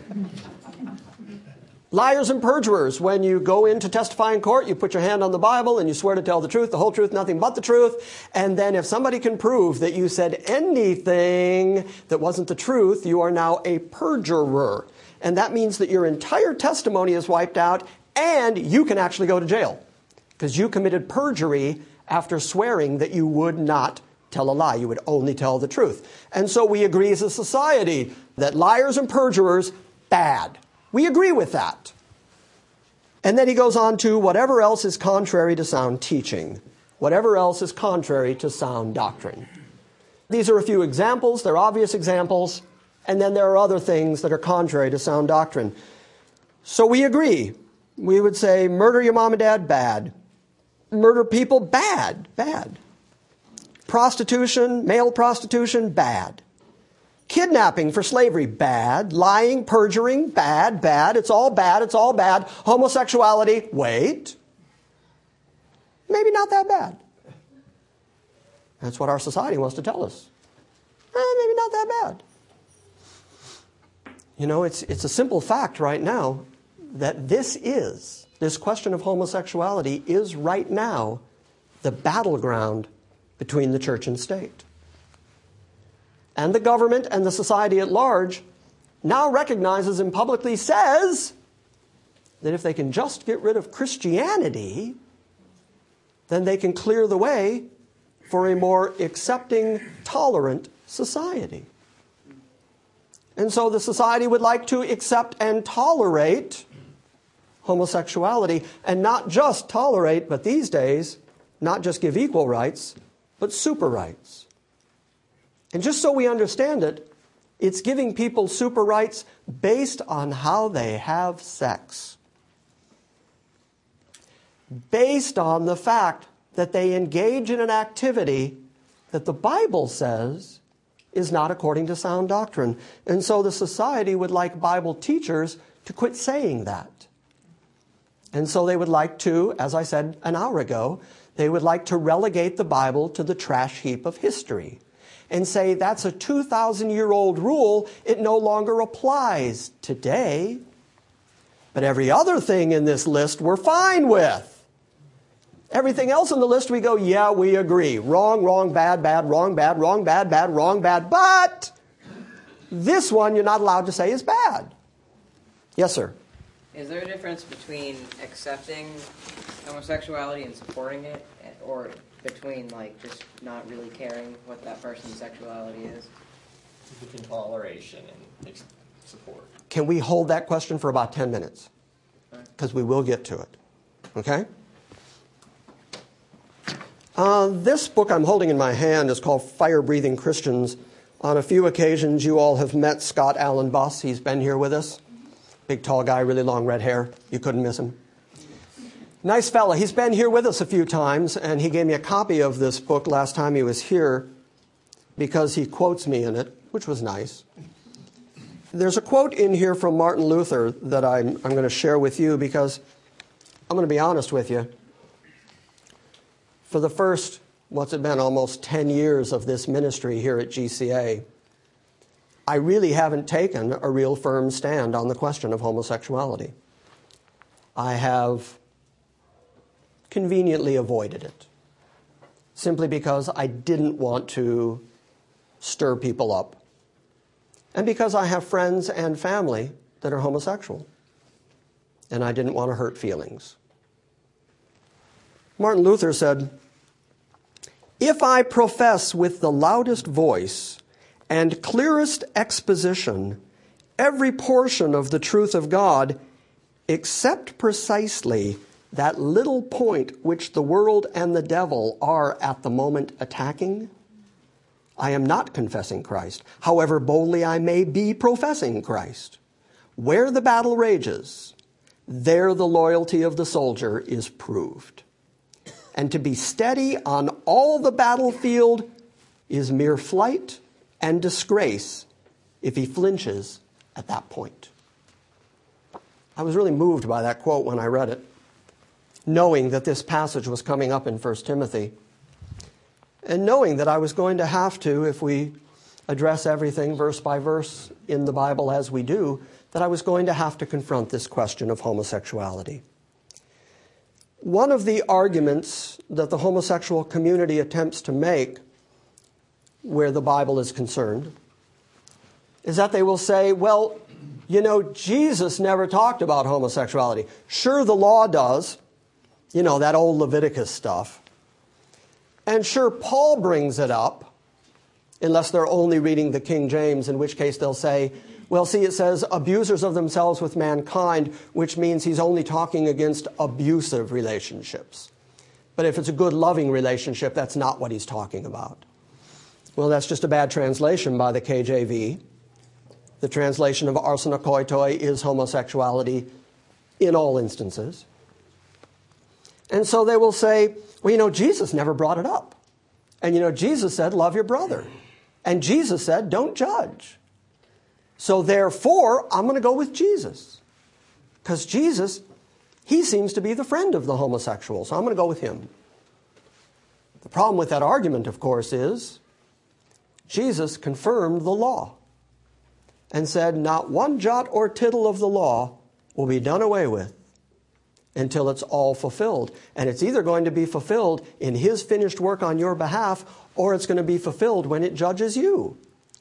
B: Liars and perjurers. When you go in to testify in court, you put your hand on the Bible and you swear to tell the truth, the whole truth, nothing but the truth. And then if somebody can prove that you said anything that wasn't the truth, you are now a perjurer. And that means that your entire testimony is wiped out and you can actually go to jail because you committed perjury after swearing that you would not tell a lie. You would only tell the truth. And so we agree as a society that liars and perjurers, bad. We agree with that. And then he goes on to whatever else is contrary to sound teaching. Whatever else is contrary to sound doctrine. These are a few examples. They're obvious examples. And then there are other things that are contrary to sound doctrine. So we agree. We would say murder your mom and dad, bad. Murder people, bad, bad. Prostitution, male prostitution, bad. Kidnapping for slavery, bad. Lying, perjuring, bad, bad. It's all bad, it's all bad. Homosexuality, wait. Maybe not that bad. That's what our society wants to tell us. Maybe not that bad. You know, it's a simple fact right now that this question of homosexuality is right now the battleground between the church and state. And the government and the society at large now recognizes and publicly says that if they can just get rid of Christianity, then they can clear the way for a more accepting, tolerant society. And so the society would like to accept and tolerate homosexuality, and not just tolerate, but these days, not just give equal rights, but super rights. And just so we understand it, it's giving people super rights based on how they have sex. Based on the fact that they engage in an activity that the Bible says is not according to sound doctrine. And so the society would like Bible teachers to quit saying that. And so they would like to, as I said an hour ago, they would like to relegate the Bible to the trash heap of history and say that's a 2,000-year-old rule. It no longer applies today. But every other thing in this list we're fine with. Everything else on the list we go, yeah, we agree. Wrong, wrong, bad, bad, wrong, bad, wrong, bad, bad, wrong, bad. But this one you're not allowed to say is bad. Yes, sir.
C: Is there a difference between accepting homosexuality and supporting it, or between just not really caring what that person's sexuality is?
D: Between toleration and support.
B: Can we hold that question for about 10 minutes? Because we will get to it. Okay? This book I'm holding in my hand is called Fire-Breathing Christians. On a few occasions, you all have met Scott Allen Buss. He's been here with us. Big, tall guy, really long red hair. You couldn't miss him. Nice fella. He's been here with us a few times, and he gave me a copy of this book last time he was here because he quotes me in it, which was nice. There's a quote in here from Martin Luther that I'm going to share with you because I'm going to be honest with you. For the first, what's it been, almost 10 years of this ministry here at GCA, I really haven't taken a real firm stand on the question of homosexuality. I have conveniently avoided it, simply because I didn't want to stir people up, and because I have friends and family that are homosexual, and I didn't want to hurt feelings. Martin Luther said, "If I profess with the loudest voice and clearest exposition every portion of the truth of God, except precisely that little point which the world and the devil are at the moment attacking, I am not confessing Christ, however boldly I may be professing Christ. Where the battle rages, there the loyalty of the soldier is proved. And to be steady on all the battlefield is mere flight and disgrace if he flinches at that point." I was really moved by that quote when I read it, knowing that this passage was coming up in 1 Timothy, and knowing that I was going to have to, if we address everything verse by verse in the Bible as we do, that I was going to have to confront this question of homosexuality. One of the arguments that the homosexual community attempts to make where the Bible is concerned is that they will say, well, you know, Jesus never talked about homosexuality. Sure, the law does, you know, that old Leviticus stuff. And sure, Paul brings it up, unless they're only reading the King James, in which case they'll say, well, see, it says abusers of themselves with mankind, which means he's only talking against abusive relationships. But if it's a good, loving relationship, that's not what he's talking about. Well, that's just a bad translation by the KJV. The translation of arsenokoitoi is homosexuality in all instances. And so they will say, well, you know, Jesus never brought it up. And, you know, Jesus said, love your brother. And Jesus said, don't judge. So therefore, I'm going to go with Jesus. Because Jesus, he seems to be the friend of the homosexual. So I'm going to go with him. The problem with that argument, of course, is Jesus confirmed the law and said, not one jot or tittle of the law will be done away with until it's all fulfilled. And it's either going to be fulfilled in his finished work on your behalf, or it's going to be fulfilled when it judges you.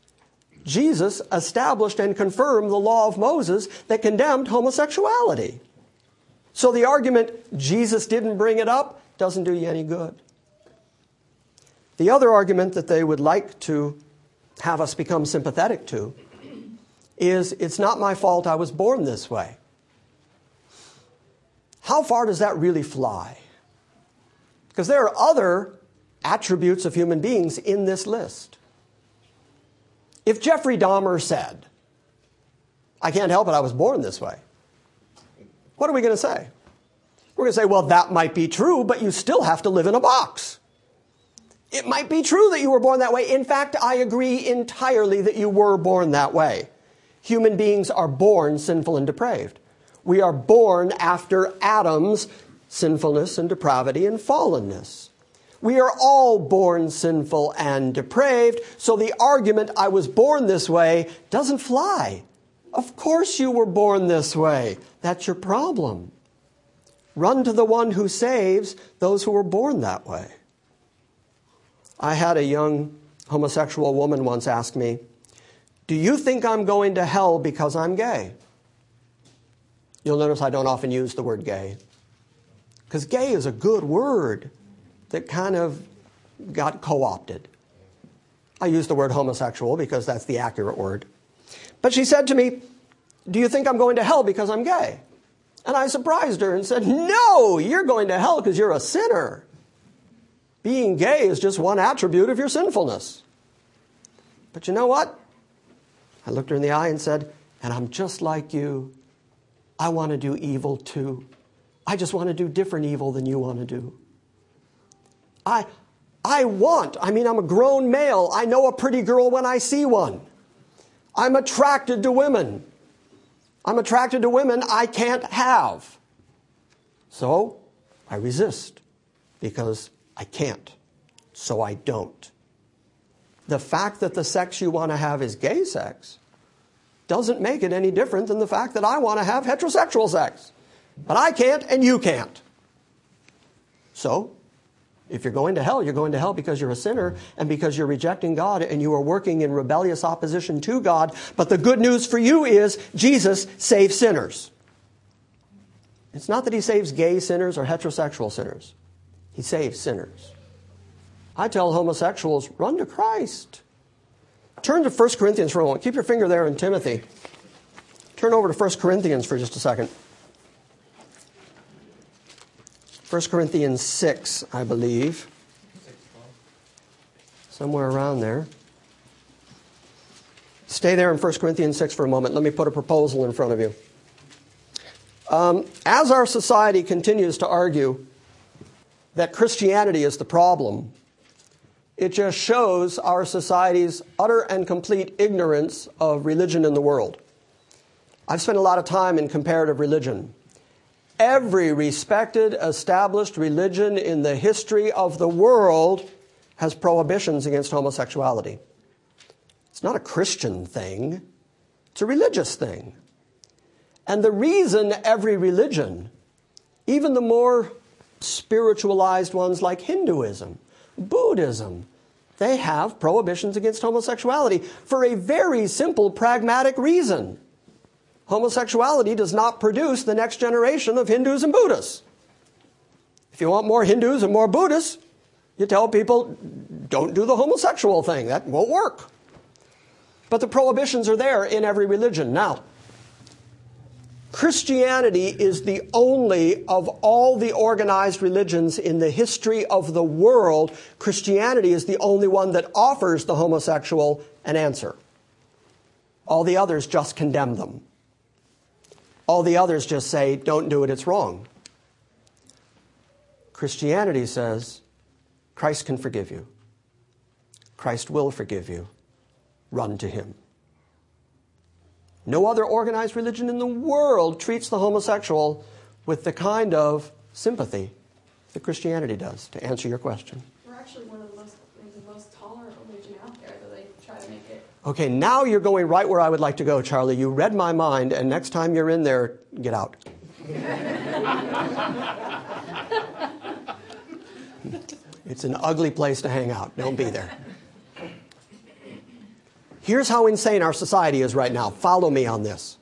B: Jesus established and confirmed the law of Moses that condemned homosexuality. So the argument, Jesus didn't bring it up, doesn't do you any good. The other argument that they would like to have us become sympathetic to is, it's not my fault I was born this way. How far does that really fly? Because there are other attributes of human beings in this list. If Jeffrey Dahmer said, I can't help it, I was born this way, what are we going to say? We're going to say, well, that might be true, but you still have to live in a box. It might be true that you were born that way. In fact, I agree entirely that you were born that way. Human beings are born sinful and depraved. We are born after Adam's sinfulness and depravity and fallenness. We are all born sinful and depraved, so the argument, I was born this way, doesn't fly. Of course you were born this way. That's your problem. Run to the one who saves those who were born that way. I had a young homosexual woman once ask me, do you think I'm going to hell because I'm gay? You'll notice I don't often use the word gay, because gay is a good word that kind of got co-opted. I use the word homosexual because that's the accurate word. But she said to me, do you think I'm going to hell because I'm gay? And I surprised her and said, no, you're going to hell because you're a sinner. Being gay is just one attribute of your sinfulness. But you know what? I looked her in the eye and said, and I'm just like you. I want to do evil too. I just want to do different evil than you want to do. I'm a grown male. I know a pretty girl when I see one. I'm attracted to women. I'm attracted to women I can't have. So I resist because I can't. So I don't. The fact that the sex you want to have is gay sex doesn't make it any different than the fact that I want to have heterosexual sex. But I can't and you can't. So, if you're going to hell, you're going to hell because you're a sinner and because you're rejecting God and you are working in rebellious opposition to God. But the good news for you is Jesus saves sinners. It's not that he saves gay sinners or heterosexual sinners. He saves sinners. I tell homosexuals, run to Christ. Turn to 1 Corinthians for a moment. Keep your finger there in Timothy. Turn over to 1 Corinthians for just a second. 1 Corinthians 6, I believe. Somewhere around there. Stay there in 1 Corinthians 6 for a moment. Let me put a proposal in front of you. As our society continues to argue that Christianity is the problem, it just shows our society's utter and complete ignorance of religion in the world. I've spent a lot of time in comparative religion. Every respected, established religion in the history of the world has prohibitions against homosexuality. It's not a Christian thing. It's a religious thing. And the reason every religion, even the more spiritualized ones like Hinduism, Buddhism, they have prohibitions against homosexuality for a very simple, pragmatic reason. Homosexuality does not produce the next generation of Hindus and Buddhists. If you want more Hindus and more Buddhists, you tell people, don't do the homosexual thing. That won't work. But the prohibitions are there in every religion. Now, Christianity is the only of all the organized religions in the history of the world, Christianity is the only one that offers the homosexual an answer. All the others just condemn them. All the others just say, don't do it, it's wrong. Christianity says, Christ can forgive you. Christ will forgive you. Run to him. No other organized religion in the world treats the homosexual with the kind of sympathy that Christianity does, to answer your question.
E: We're actually one of the most tolerant religion out there, though they try to make it.
B: Okay, now you're going right where I would like to go, Charlie. You read my mind, and next time you're in there, get out. It's an ugly place to hang out. Don't be there. Here's how insane our society is right now. Follow me on this.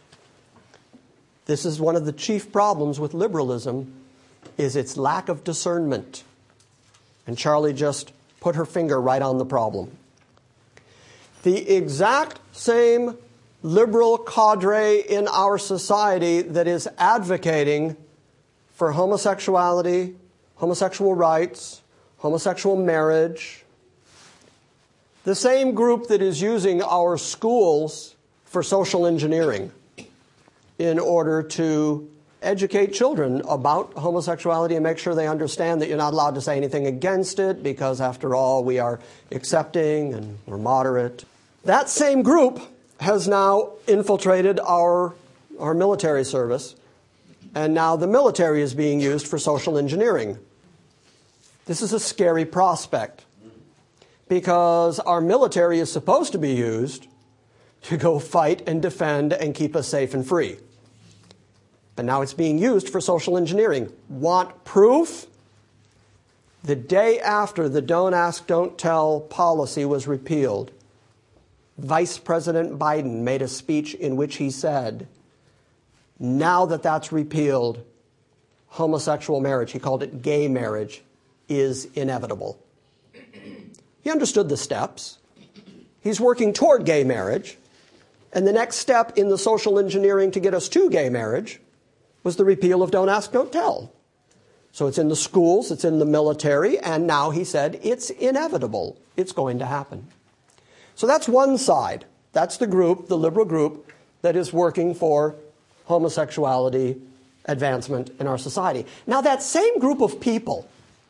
B: This is one of the chief problems with liberalism, is its lack of discernment. And Charlie just put her finger right on the problem. The exact same liberal cadre in our society that is advocating for homosexuality, homosexual rights, homosexual marriage, the same group that is using our schools for social engineering in order to educate children about homosexuality and make sure they understand that you're not allowed to say anything against it because, after all, we are accepting and we're moderate. That same group has now infiltrated our military service, and now the military is being used for social engineering. This is a scary prospect, because our military is supposed to be used to go fight and defend and keep us safe and free. But now it's being used for social engineering. Want proof? The day after the Don't Ask, Don't Tell policy was repealed, Vice President Biden made a speech in which he said, now that that's repealed, homosexual marriage, he called it gay marriage, is inevitable. He understood the steps. He's working toward gay marriage. And the next step in the social engineering to get us to gay marriage was the repeal of Don't Ask, Don't Tell. So it's in the schools, it's in the military, and now he said it's inevitable. It's going to happen. So that's one side. That's the group, the liberal group, that is working for homosexuality advancement in our society. Now, that same group of people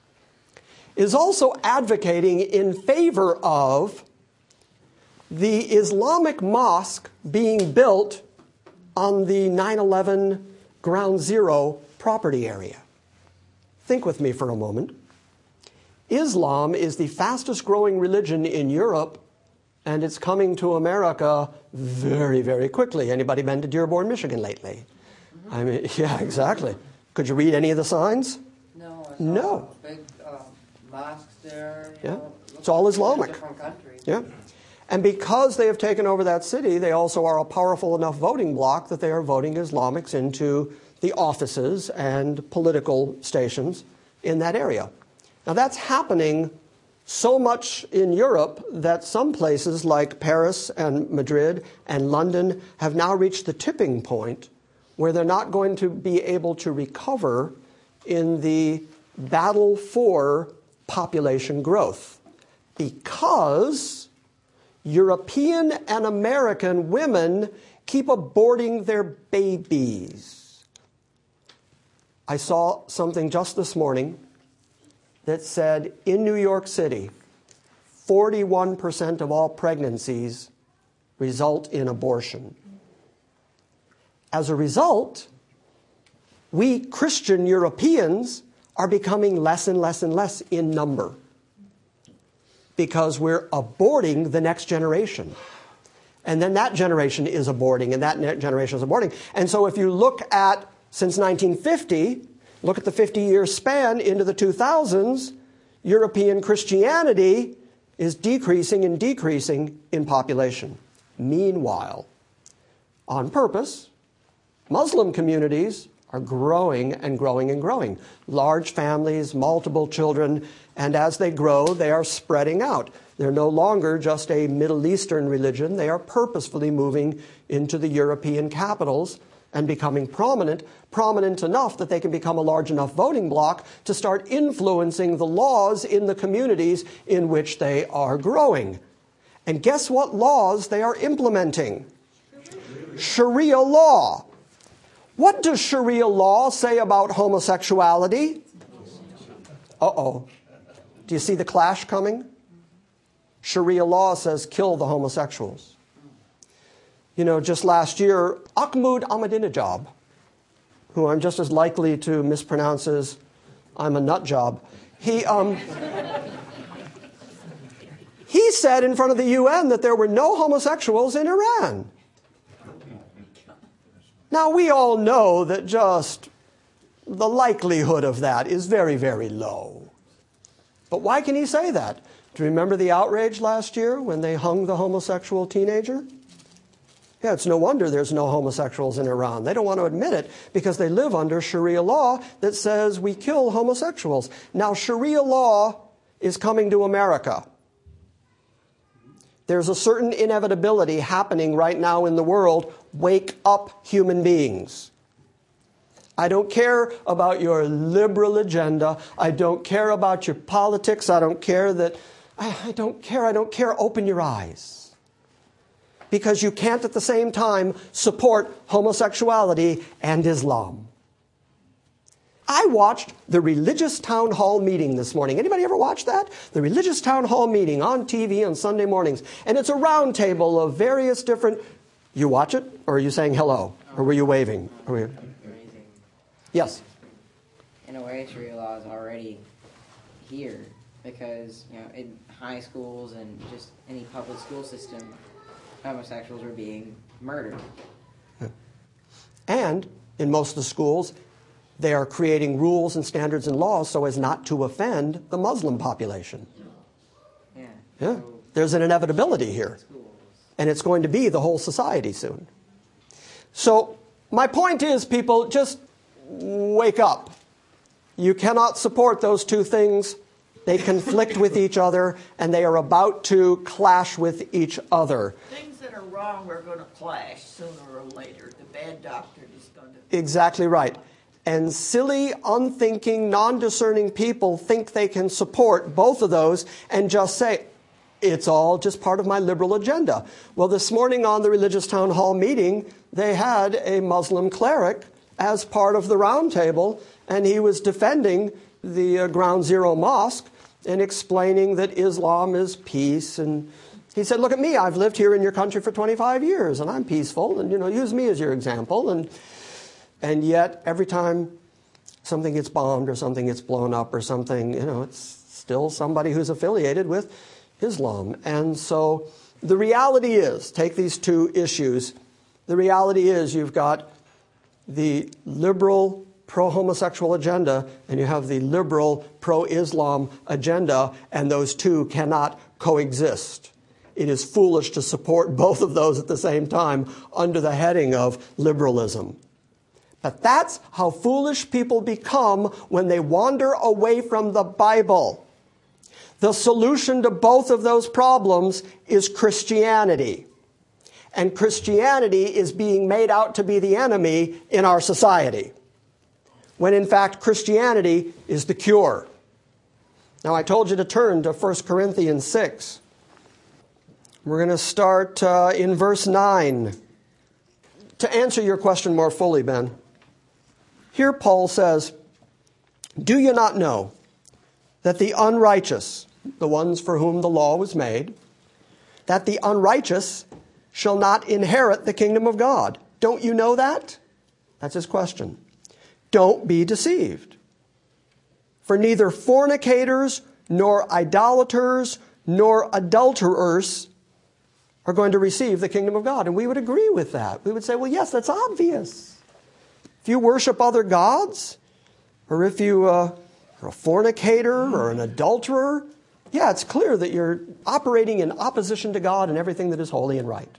B: is also advocating in favor of the Islamic mosque being built on the 9/11 Ground Zero property area. Think with me for a moment. Islam is the fastest growing religion in Europe, and it's coming to America very, very quickly. Anybody been to Dearborn, Michigan lately? I mean, yeah, exactly. Could you read any of the signs?
C: No.
B: No.
C: Big mosques there.
B: Yeah. It's all Islamic.
C: Different countries.
B: Yeah. And because they have taken over that city, they also are a powerful enough voting bloc that they are voting Islamics into the offices and political stations in that area. Now, that's happening so much in Europe that some places like Paris and Madrid and London have now reached the tipping point where they're not going to be able to recover in the battle for population growth because European and American women keep aborting their babies. I saw something just this morning that said in New York City, 41% of all pregnancies result in abortion. As a result, we Christian Europeans are becoming less and less and less in number because we're aborting the next generation. And then that generation is aborting, and that generation is aborting. And so if you look at, since 1950, look at the 50-year span into the 2000s, European Christianity is decreasing and decreasing in population. Meanwhile, on purpose, Muslim communities are growing and growing and growing. Large families, multiple children, and as they grow, they are spreading out. They're no longer just a Middle Eastern religion. They are purposefully moving into the European capitals and becoming prominent enough that they can become a large enough voting bloc to start influencing the laws in the communities in which they are growing. And guess what laws they are implementing? Sharia law. What does Sharia law say about homosexuality? Uh-oh. Do you see the clash coming? Sharia law says kill the homosexuals. You know, just last year, Ahmad Ahmadinejad, who I'm just as likely to mispronounce as I'm a nut job, he said in front of the UN that there were no homosexuals in Iran. Now, we all know that just the likelihood of that is very, very low. But why can he say that? Do you remember the outrage last year when they hung the homosexual teenager? Yeah, it's no wonder there's no homosexuals in Iran. They don't want to admit it because they live under Sharia law that says we kill homosexuals. Now, Sharia law is coming to America. There's a certain inevitability happening right now in the world. Wake up, human beings. I don't care about your liberal agenda. I don't care about your politics. I don't care. Open your eyes. Because you can't at the same time support homosexuality and Islam. I watched the religious town hall meeting this morning. Anybody ever watch that? The religious town hall meeting on TV on Sunday mornings. And it's a round table of various different... You watch it? Or are you saying hello? Or were you waving? Yes?
C: In a way, Sharia law is already here. Because, you know, in high schools and just any public school system, homosexuals are being murdered.
B: And in most of the schools, they are creating rules and standards and laws so as not to offend the Muslim population.
C: Yeah.
B: So there's an inevitability here. And it's going to be the whole society soon. So my point is, people, just wake up. You cannot support those two things. They conflict with each other, and they are about to clash with each other.
F: Things that are wrong are going to clash sooner or later. The bad doctrine is going to...
B: Exactly right. And silly, unthinking, non-discerning people think they can support both of those and just say, it's all just part of my liberal agenda. Well, this morning on the religious town hall meeting, they had a Muslim cleric as part of the Round Table, and he was defending the Ground Zero Mosque and explaining that Islam is peace. And he said, look at me, I've lived here in your country for 25 years, and I'm peaceful, and, use me as your example. And yet, every time something gets bombed or something gets blown up or something, it's still somebody who's affiliated with Islam. And so the reality is, take these two issues, the reality is you've got the liberal pro-homosexual agenda and you have the liberal pro-Islam agenda, and those two cannot coexist. It is foolish to support both of those at the same time under the heading of liberalism. But that's how foolish people become when they wander away from the Bible. The solution to both of those problems is Christianity. And Christianity is being made out to be the enemy in our society, when in fact Christianity is the cure. Now, I told you to turn to 1 Corinthians 6. We're going to start in verse 9. To answer your question more fully, Ben, here Paul says, do you not know that the unrighteous, the ones for whom the law was made, that the unrighteous shall not inherit the kingdom of God? Don't you know that? That's his question. Don't be deceived. For neither fornicators, nor idolaters, nor adulterers are going to receive the kingdom of God. And we would agree with that. We would say, well, yes, that's obvious. If you worship other gods, or if you are a fornicator or an adulterer, yeah, it's clear that you're operating in opposition to God and everything that is holy and right.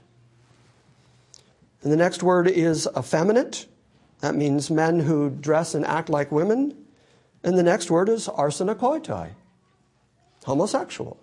B: And the next word is effeminate. That means men who dress and act like women. And the next word is arsenokoitai, homosexual.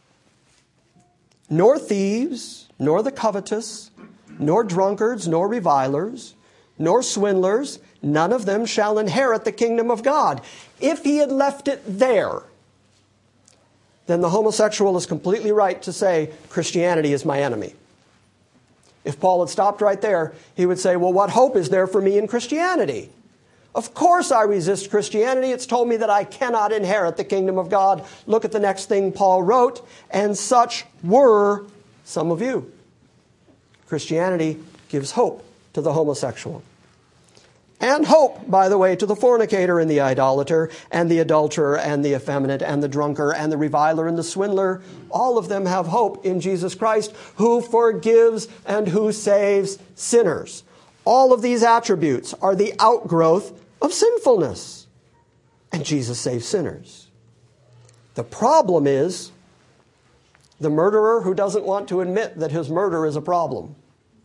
B: Nor thieves, nor the covetous, nor drunkards, nor revilers, nor swindlers, none of them shall inherit the kingdom of God. If he had left it there, then the homosexual is completely right to say, Christianity is my enemy. If Paul had stopped right there, he would say, well, what hope is there for me in Christianity? Of course I resist Christianity. It's told me that I cannot inherit the kingdom of God. Look at the next thing Paul wrote, and such were some of you. Christianity gives hope to the homosexual. And hope, by the way, to the fornicator and the idolater and the adulterer and the effeminate and the drunkard and the reviler and the swindler. All of them have hope in Jesus Christ, who forgives and who saves sinners. All of these attributes are the outgrowth of sinfulness. And Jesus saves sinners. The problem is the murderer who doesn't want to admit that his murder is a problem.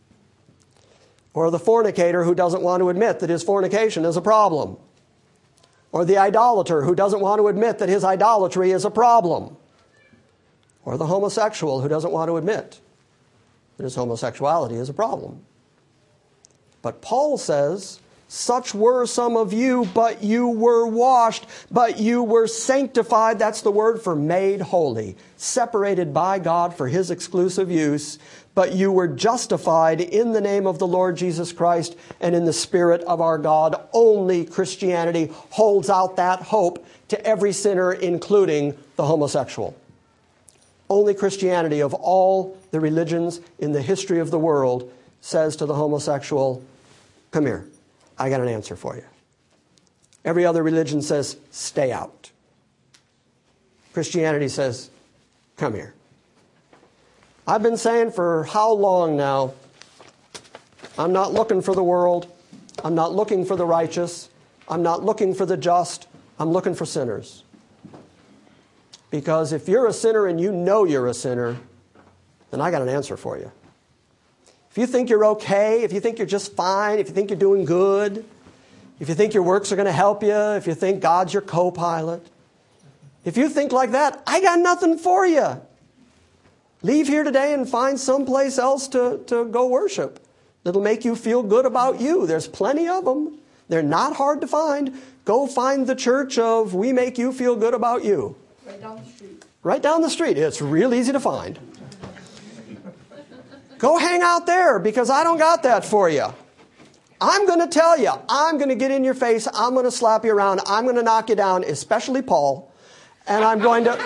B: Or the fornicator who doesn't want to admit that his fornication is a problem. Or the idolater who doesn't want to admit that his idolatry is a problem. Or the homosexual who doesn't want to admit that his homosexuality is a problem. But Paul says, such were some of you, but you were washed, but you were sanctified. That's the word for made holy, separated by God for his exclusive use. But you were justified in the name of the Lord Jesus Christ and in the Spirit of our God. Only Christianity holds out that hope to every sinner, including the homosexual. Only Christianity of all the religions in the history of the world says to the homosexual, come here, I got an answer for you. Every other religion says, stay out. Christianity says, come here. I've been saying for how long now, I'm not looking for the world. I'm not looking for the righteous. I'm not looking for the just. I'm looking for sinners. Because if you're a sinner and you know you're a sinner, then I got an answer for you. If you think you're okay, if you think you're just fine, if you think you're doing good, if you think your works are going to help you, if you think God's your co-pilot, if you think like that, I got nothing for you. Leave here today and find someplace else to go worship that'll make you feel good about you. There's plenty of them. They're not hard to find. Go find the church of we make you feel good about you.
F: Right down the street.
B: Right down the street. It's real easy to find. Go hang out there because I don't got that for you. I'm going to tell you, I'm going to get in your face, I'm going to slap you around, I'm going to knock you down, especially Paul, and I'm going to...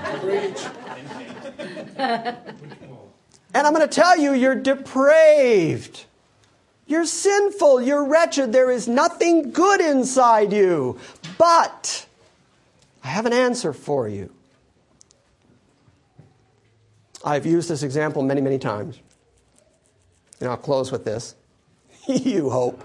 B: And I'm going to tell you, you're depraved. You're sinful. You're wretched. There is nothing good inside you. But I have an answer for you. I've used this example many, many times. And I'll close with this. You hope.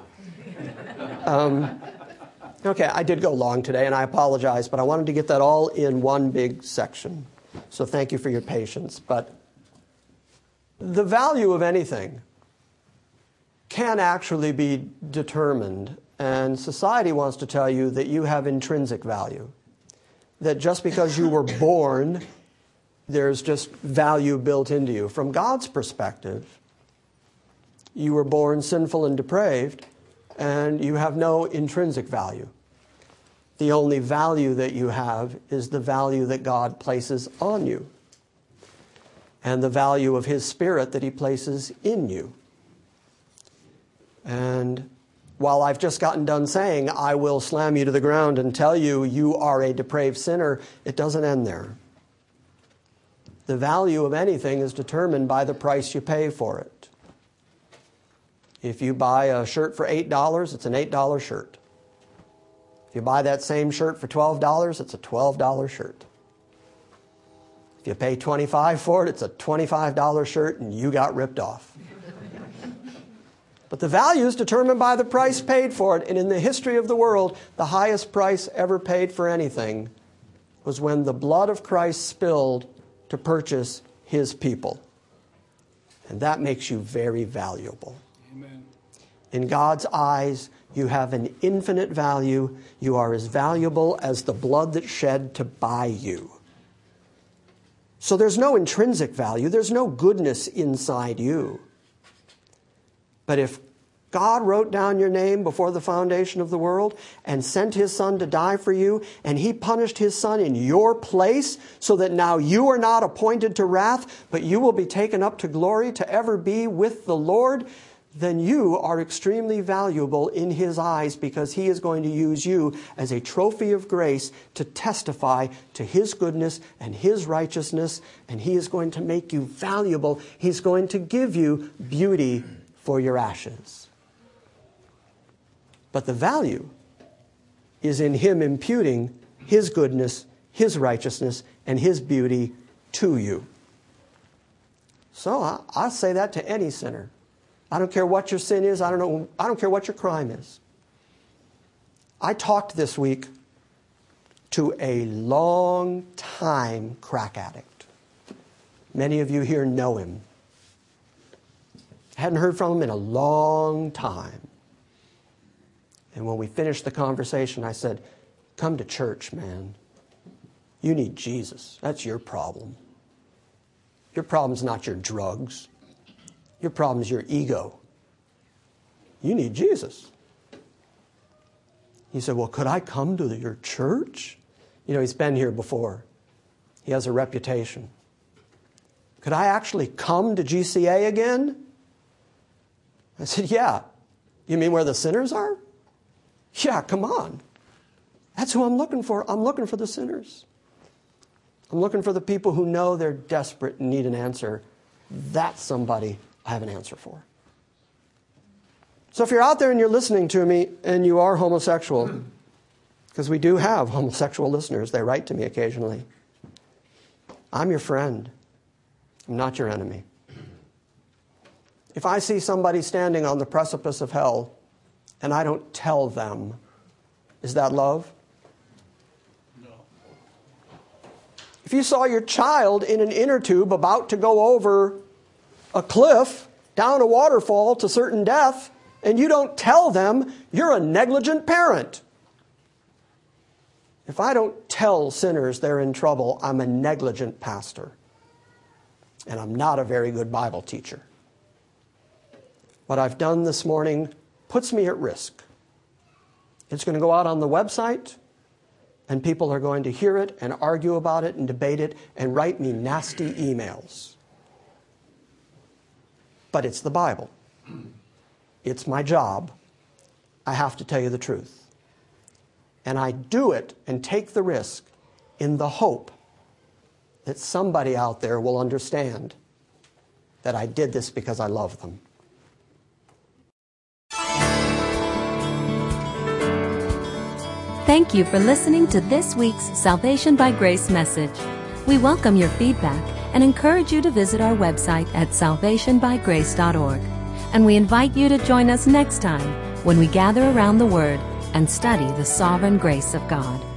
B: Okay, I did go long today, and I apologize, but I wanted to get that all in one big section. So thank you for your patience. But the value of anything can actually be determined, and society wants to tell you that you have intrinsic value. That just because you were born, there's just value built into you. From God's perspective, you were born sinful and depraved, and you have no intrinsic value. The only value that you have is the value that God places on you, and the value of His Spirit that He places in you. And while I've just gotten done saying, I will slam you to the ground and tell you, you are a depraved sinner, it doesn't end there. The value of anything is determined by the price you pay for it. If you buy a shirt for $8, it's an $8 shirt. If you buy that same shirt for $12, it's a $12 shirt. If you pay $25 for it, it's a $25 shirt and you got ripped off. But the value is determined by the price paid for it. And in the history of the world, the highest price ever paid for anything was when the blood of Christ spilled to purchase His people. And that makes you very valuable.
G: Amen.
B: In God's eyes, you have an infinite value. You are as valuable as the blood that's shed to buy you. So there's no intrinsic value. There's no goodness inside you. But if God wrote down your name before the foundation of the world and sent His Son to die for you, and He punished His Son in your place so that now you are not appointed to wrath, but you will be taken up to glory to ever be with the Lord, then you are extremely valuable in His eyes, because He is going to use you as a trophy of grace to testify to His goodness and His righteousness, and He is going to make you valuable. He's going to give you beauty for your ashes. But the value is in Him imputing His goodness, His righteousness, and His beauty to you. So I say that to any sinner. I don't care what your sin is. I don't care what your crime is. I talked this week to a long-time crack addict. Many of you here know him. I hadn't heard from him in a long time. And when we finished the conversation, I said, come to church, man. You need Jesus. That's your problem. Your problem's not your drugs. Your problem is your ego. You need Jesus. He said, well, could I come to your church? You know, he's been here before. He has a reputation. Could I actually come to GCA again? I said, yeah. You mean where the sinners are? Yeah, come on. That's who I'm looking for. I'm looking for the sinners. I'm looking for the people who know they're desperate and need an answer. That's somebody I have an answer for. So if you're out there and you're listening to me and you are homosexual, because we do have homosexual listeners, they write to me occasionally, I'm your friend. I'm not your enemy. If I see somebody standing on the precipice of hell and I don't tell them, is that love?
G: No.
B: If you saw your child in an inner tube about to go over a cliff, down a waterfall to certain death, and you don't tell them, you're a negligent parent. If I don't tell sinners they're in trouble, I'm a negligent pastor. And I'm not a very good Bible teacher. What I've done this morning puts me at risk. It's going to go out on the website, and people are going to hear it and argue about it and debate it and write me nasty emails. But it's the Bible. It's my job. I have to tell you the truth. And I do it and take the risk in the hope that somebody out there will understand that I did this because I love them.
A: Thank you for listening to this week's Salvation by Grace message. We welcome your feedback and encourage you to visit our website at salvationbygrace.org. And we invite you to join us next time when we gather around the Word and study the sovereign grace of God.